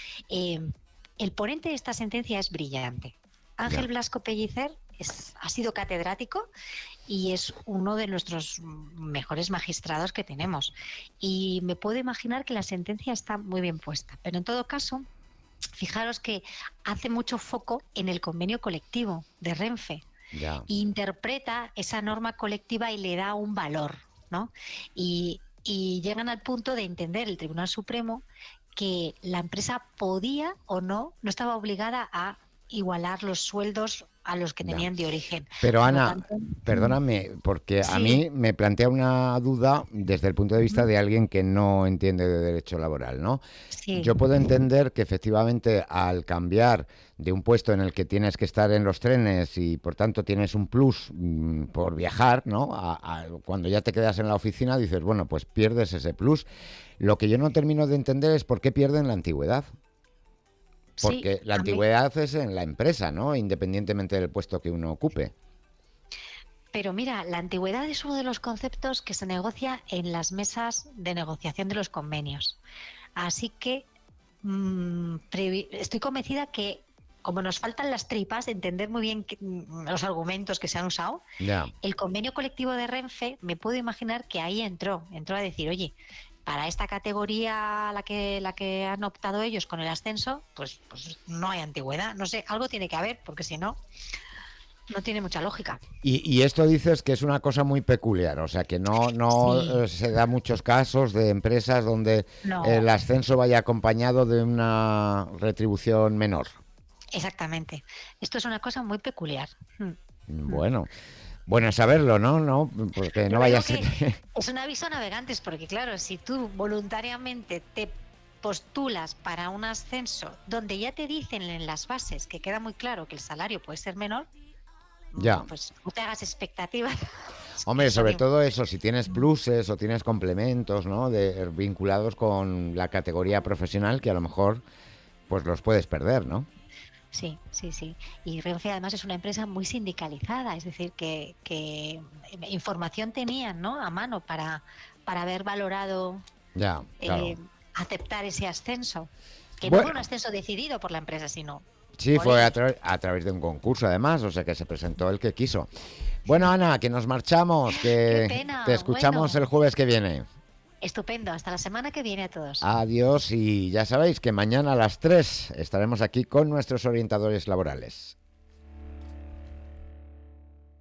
El ponente de esta sentencia es brillante. Ángel Blasco Pellicer ha sido catedrático y es uno de nuestros mejores magistrados que tenemos. Y me puedo imaginar que la sentencia está muy bien puesta. Pero en todo caso, fijaros que hace mucho foco en el convenio colectivo de Renfe. Ya. Interpreta esa norma colectiva y le da un valor, ¿no? Y llegan al punto de entender el Tribunal Supremo que la empresa podía o no estaba obligada a igualar los sueldos a los que tenían de origen. Pero Ana, perdóname, porque a mí me plantea una duda desde el punto de vista de alguien que no entiende de derecho laboral, ¿no? Sí. Yo puedo entender que efectivamente al cambiar de un puesto en el que tienes que estar en los trenes y por tanto tienes un plus por viajar, ¿no? Cuando ya te quedas en la oficina dices, bueno, pues pierdes ese plus. Lo que yo no termino de entender es por qué pierden la antigüedad. Porque la antigüedad es en la empresa, ¿no? Independientemente del puesto que uno ocupe. Pero mira, la antigüedad es uno de los conceptos que se negocia en las mesas de negociación de los convenios. Así que estoy convencida que, como nos faltan las tripas, entender muy bien los argumentos que se han usado, el convenio colectivo de Renfe, me puedo imaginar que ahí entró a decir, oye, para esta categoría la que han optado ellos con el ascenso, pues no hay antigüedad. No sé, algo tiene que haber, porque si no tiene mucha lógica. Y esto dices que es una cosa muy peculiar, o sea que no se da muchos casos de empresas donde el ascenso vaya acompañado de una retribución menor. Exactamente. Esto es una cosa muy peculiar. Bueno saberlo, ¿no? Porque no vaya a ser... Es un aviso a navegantes, porque claro, si tú voluntariamente te postulas para un ascenso donde ya te dicen en las bases que queda muy claro que el salario puede ser menor, Ya. pues no te hagas expectativas. Hombre, sobre todo eso, si tienes pluses o tienes complementos, ¿no? Vinculados con la categoría profesional, que a lo mejor pues los puedes perder, ¿no? Sí. Y Renfe además es una empresa muy sindicalizada, es decir, que información tenían, ¿no?, a mano para haber valorado Ya, claro. aceptar ese ascenso. Que Bueno. no fue un ascenso decidido por la empresa, sino... Sí, por fue ellos. a través de un concurso, además, o sea que se presentó el que quiso. Bueno, Ana, que nos marchamos, que Qué pena, te escuchamos bueno. el jueves que viene. Estupendo, hasta la semana que viene a todos. Adiós y ya sabéis que mañana a las 3 estaremos aquí con nuestros orientadores laborales.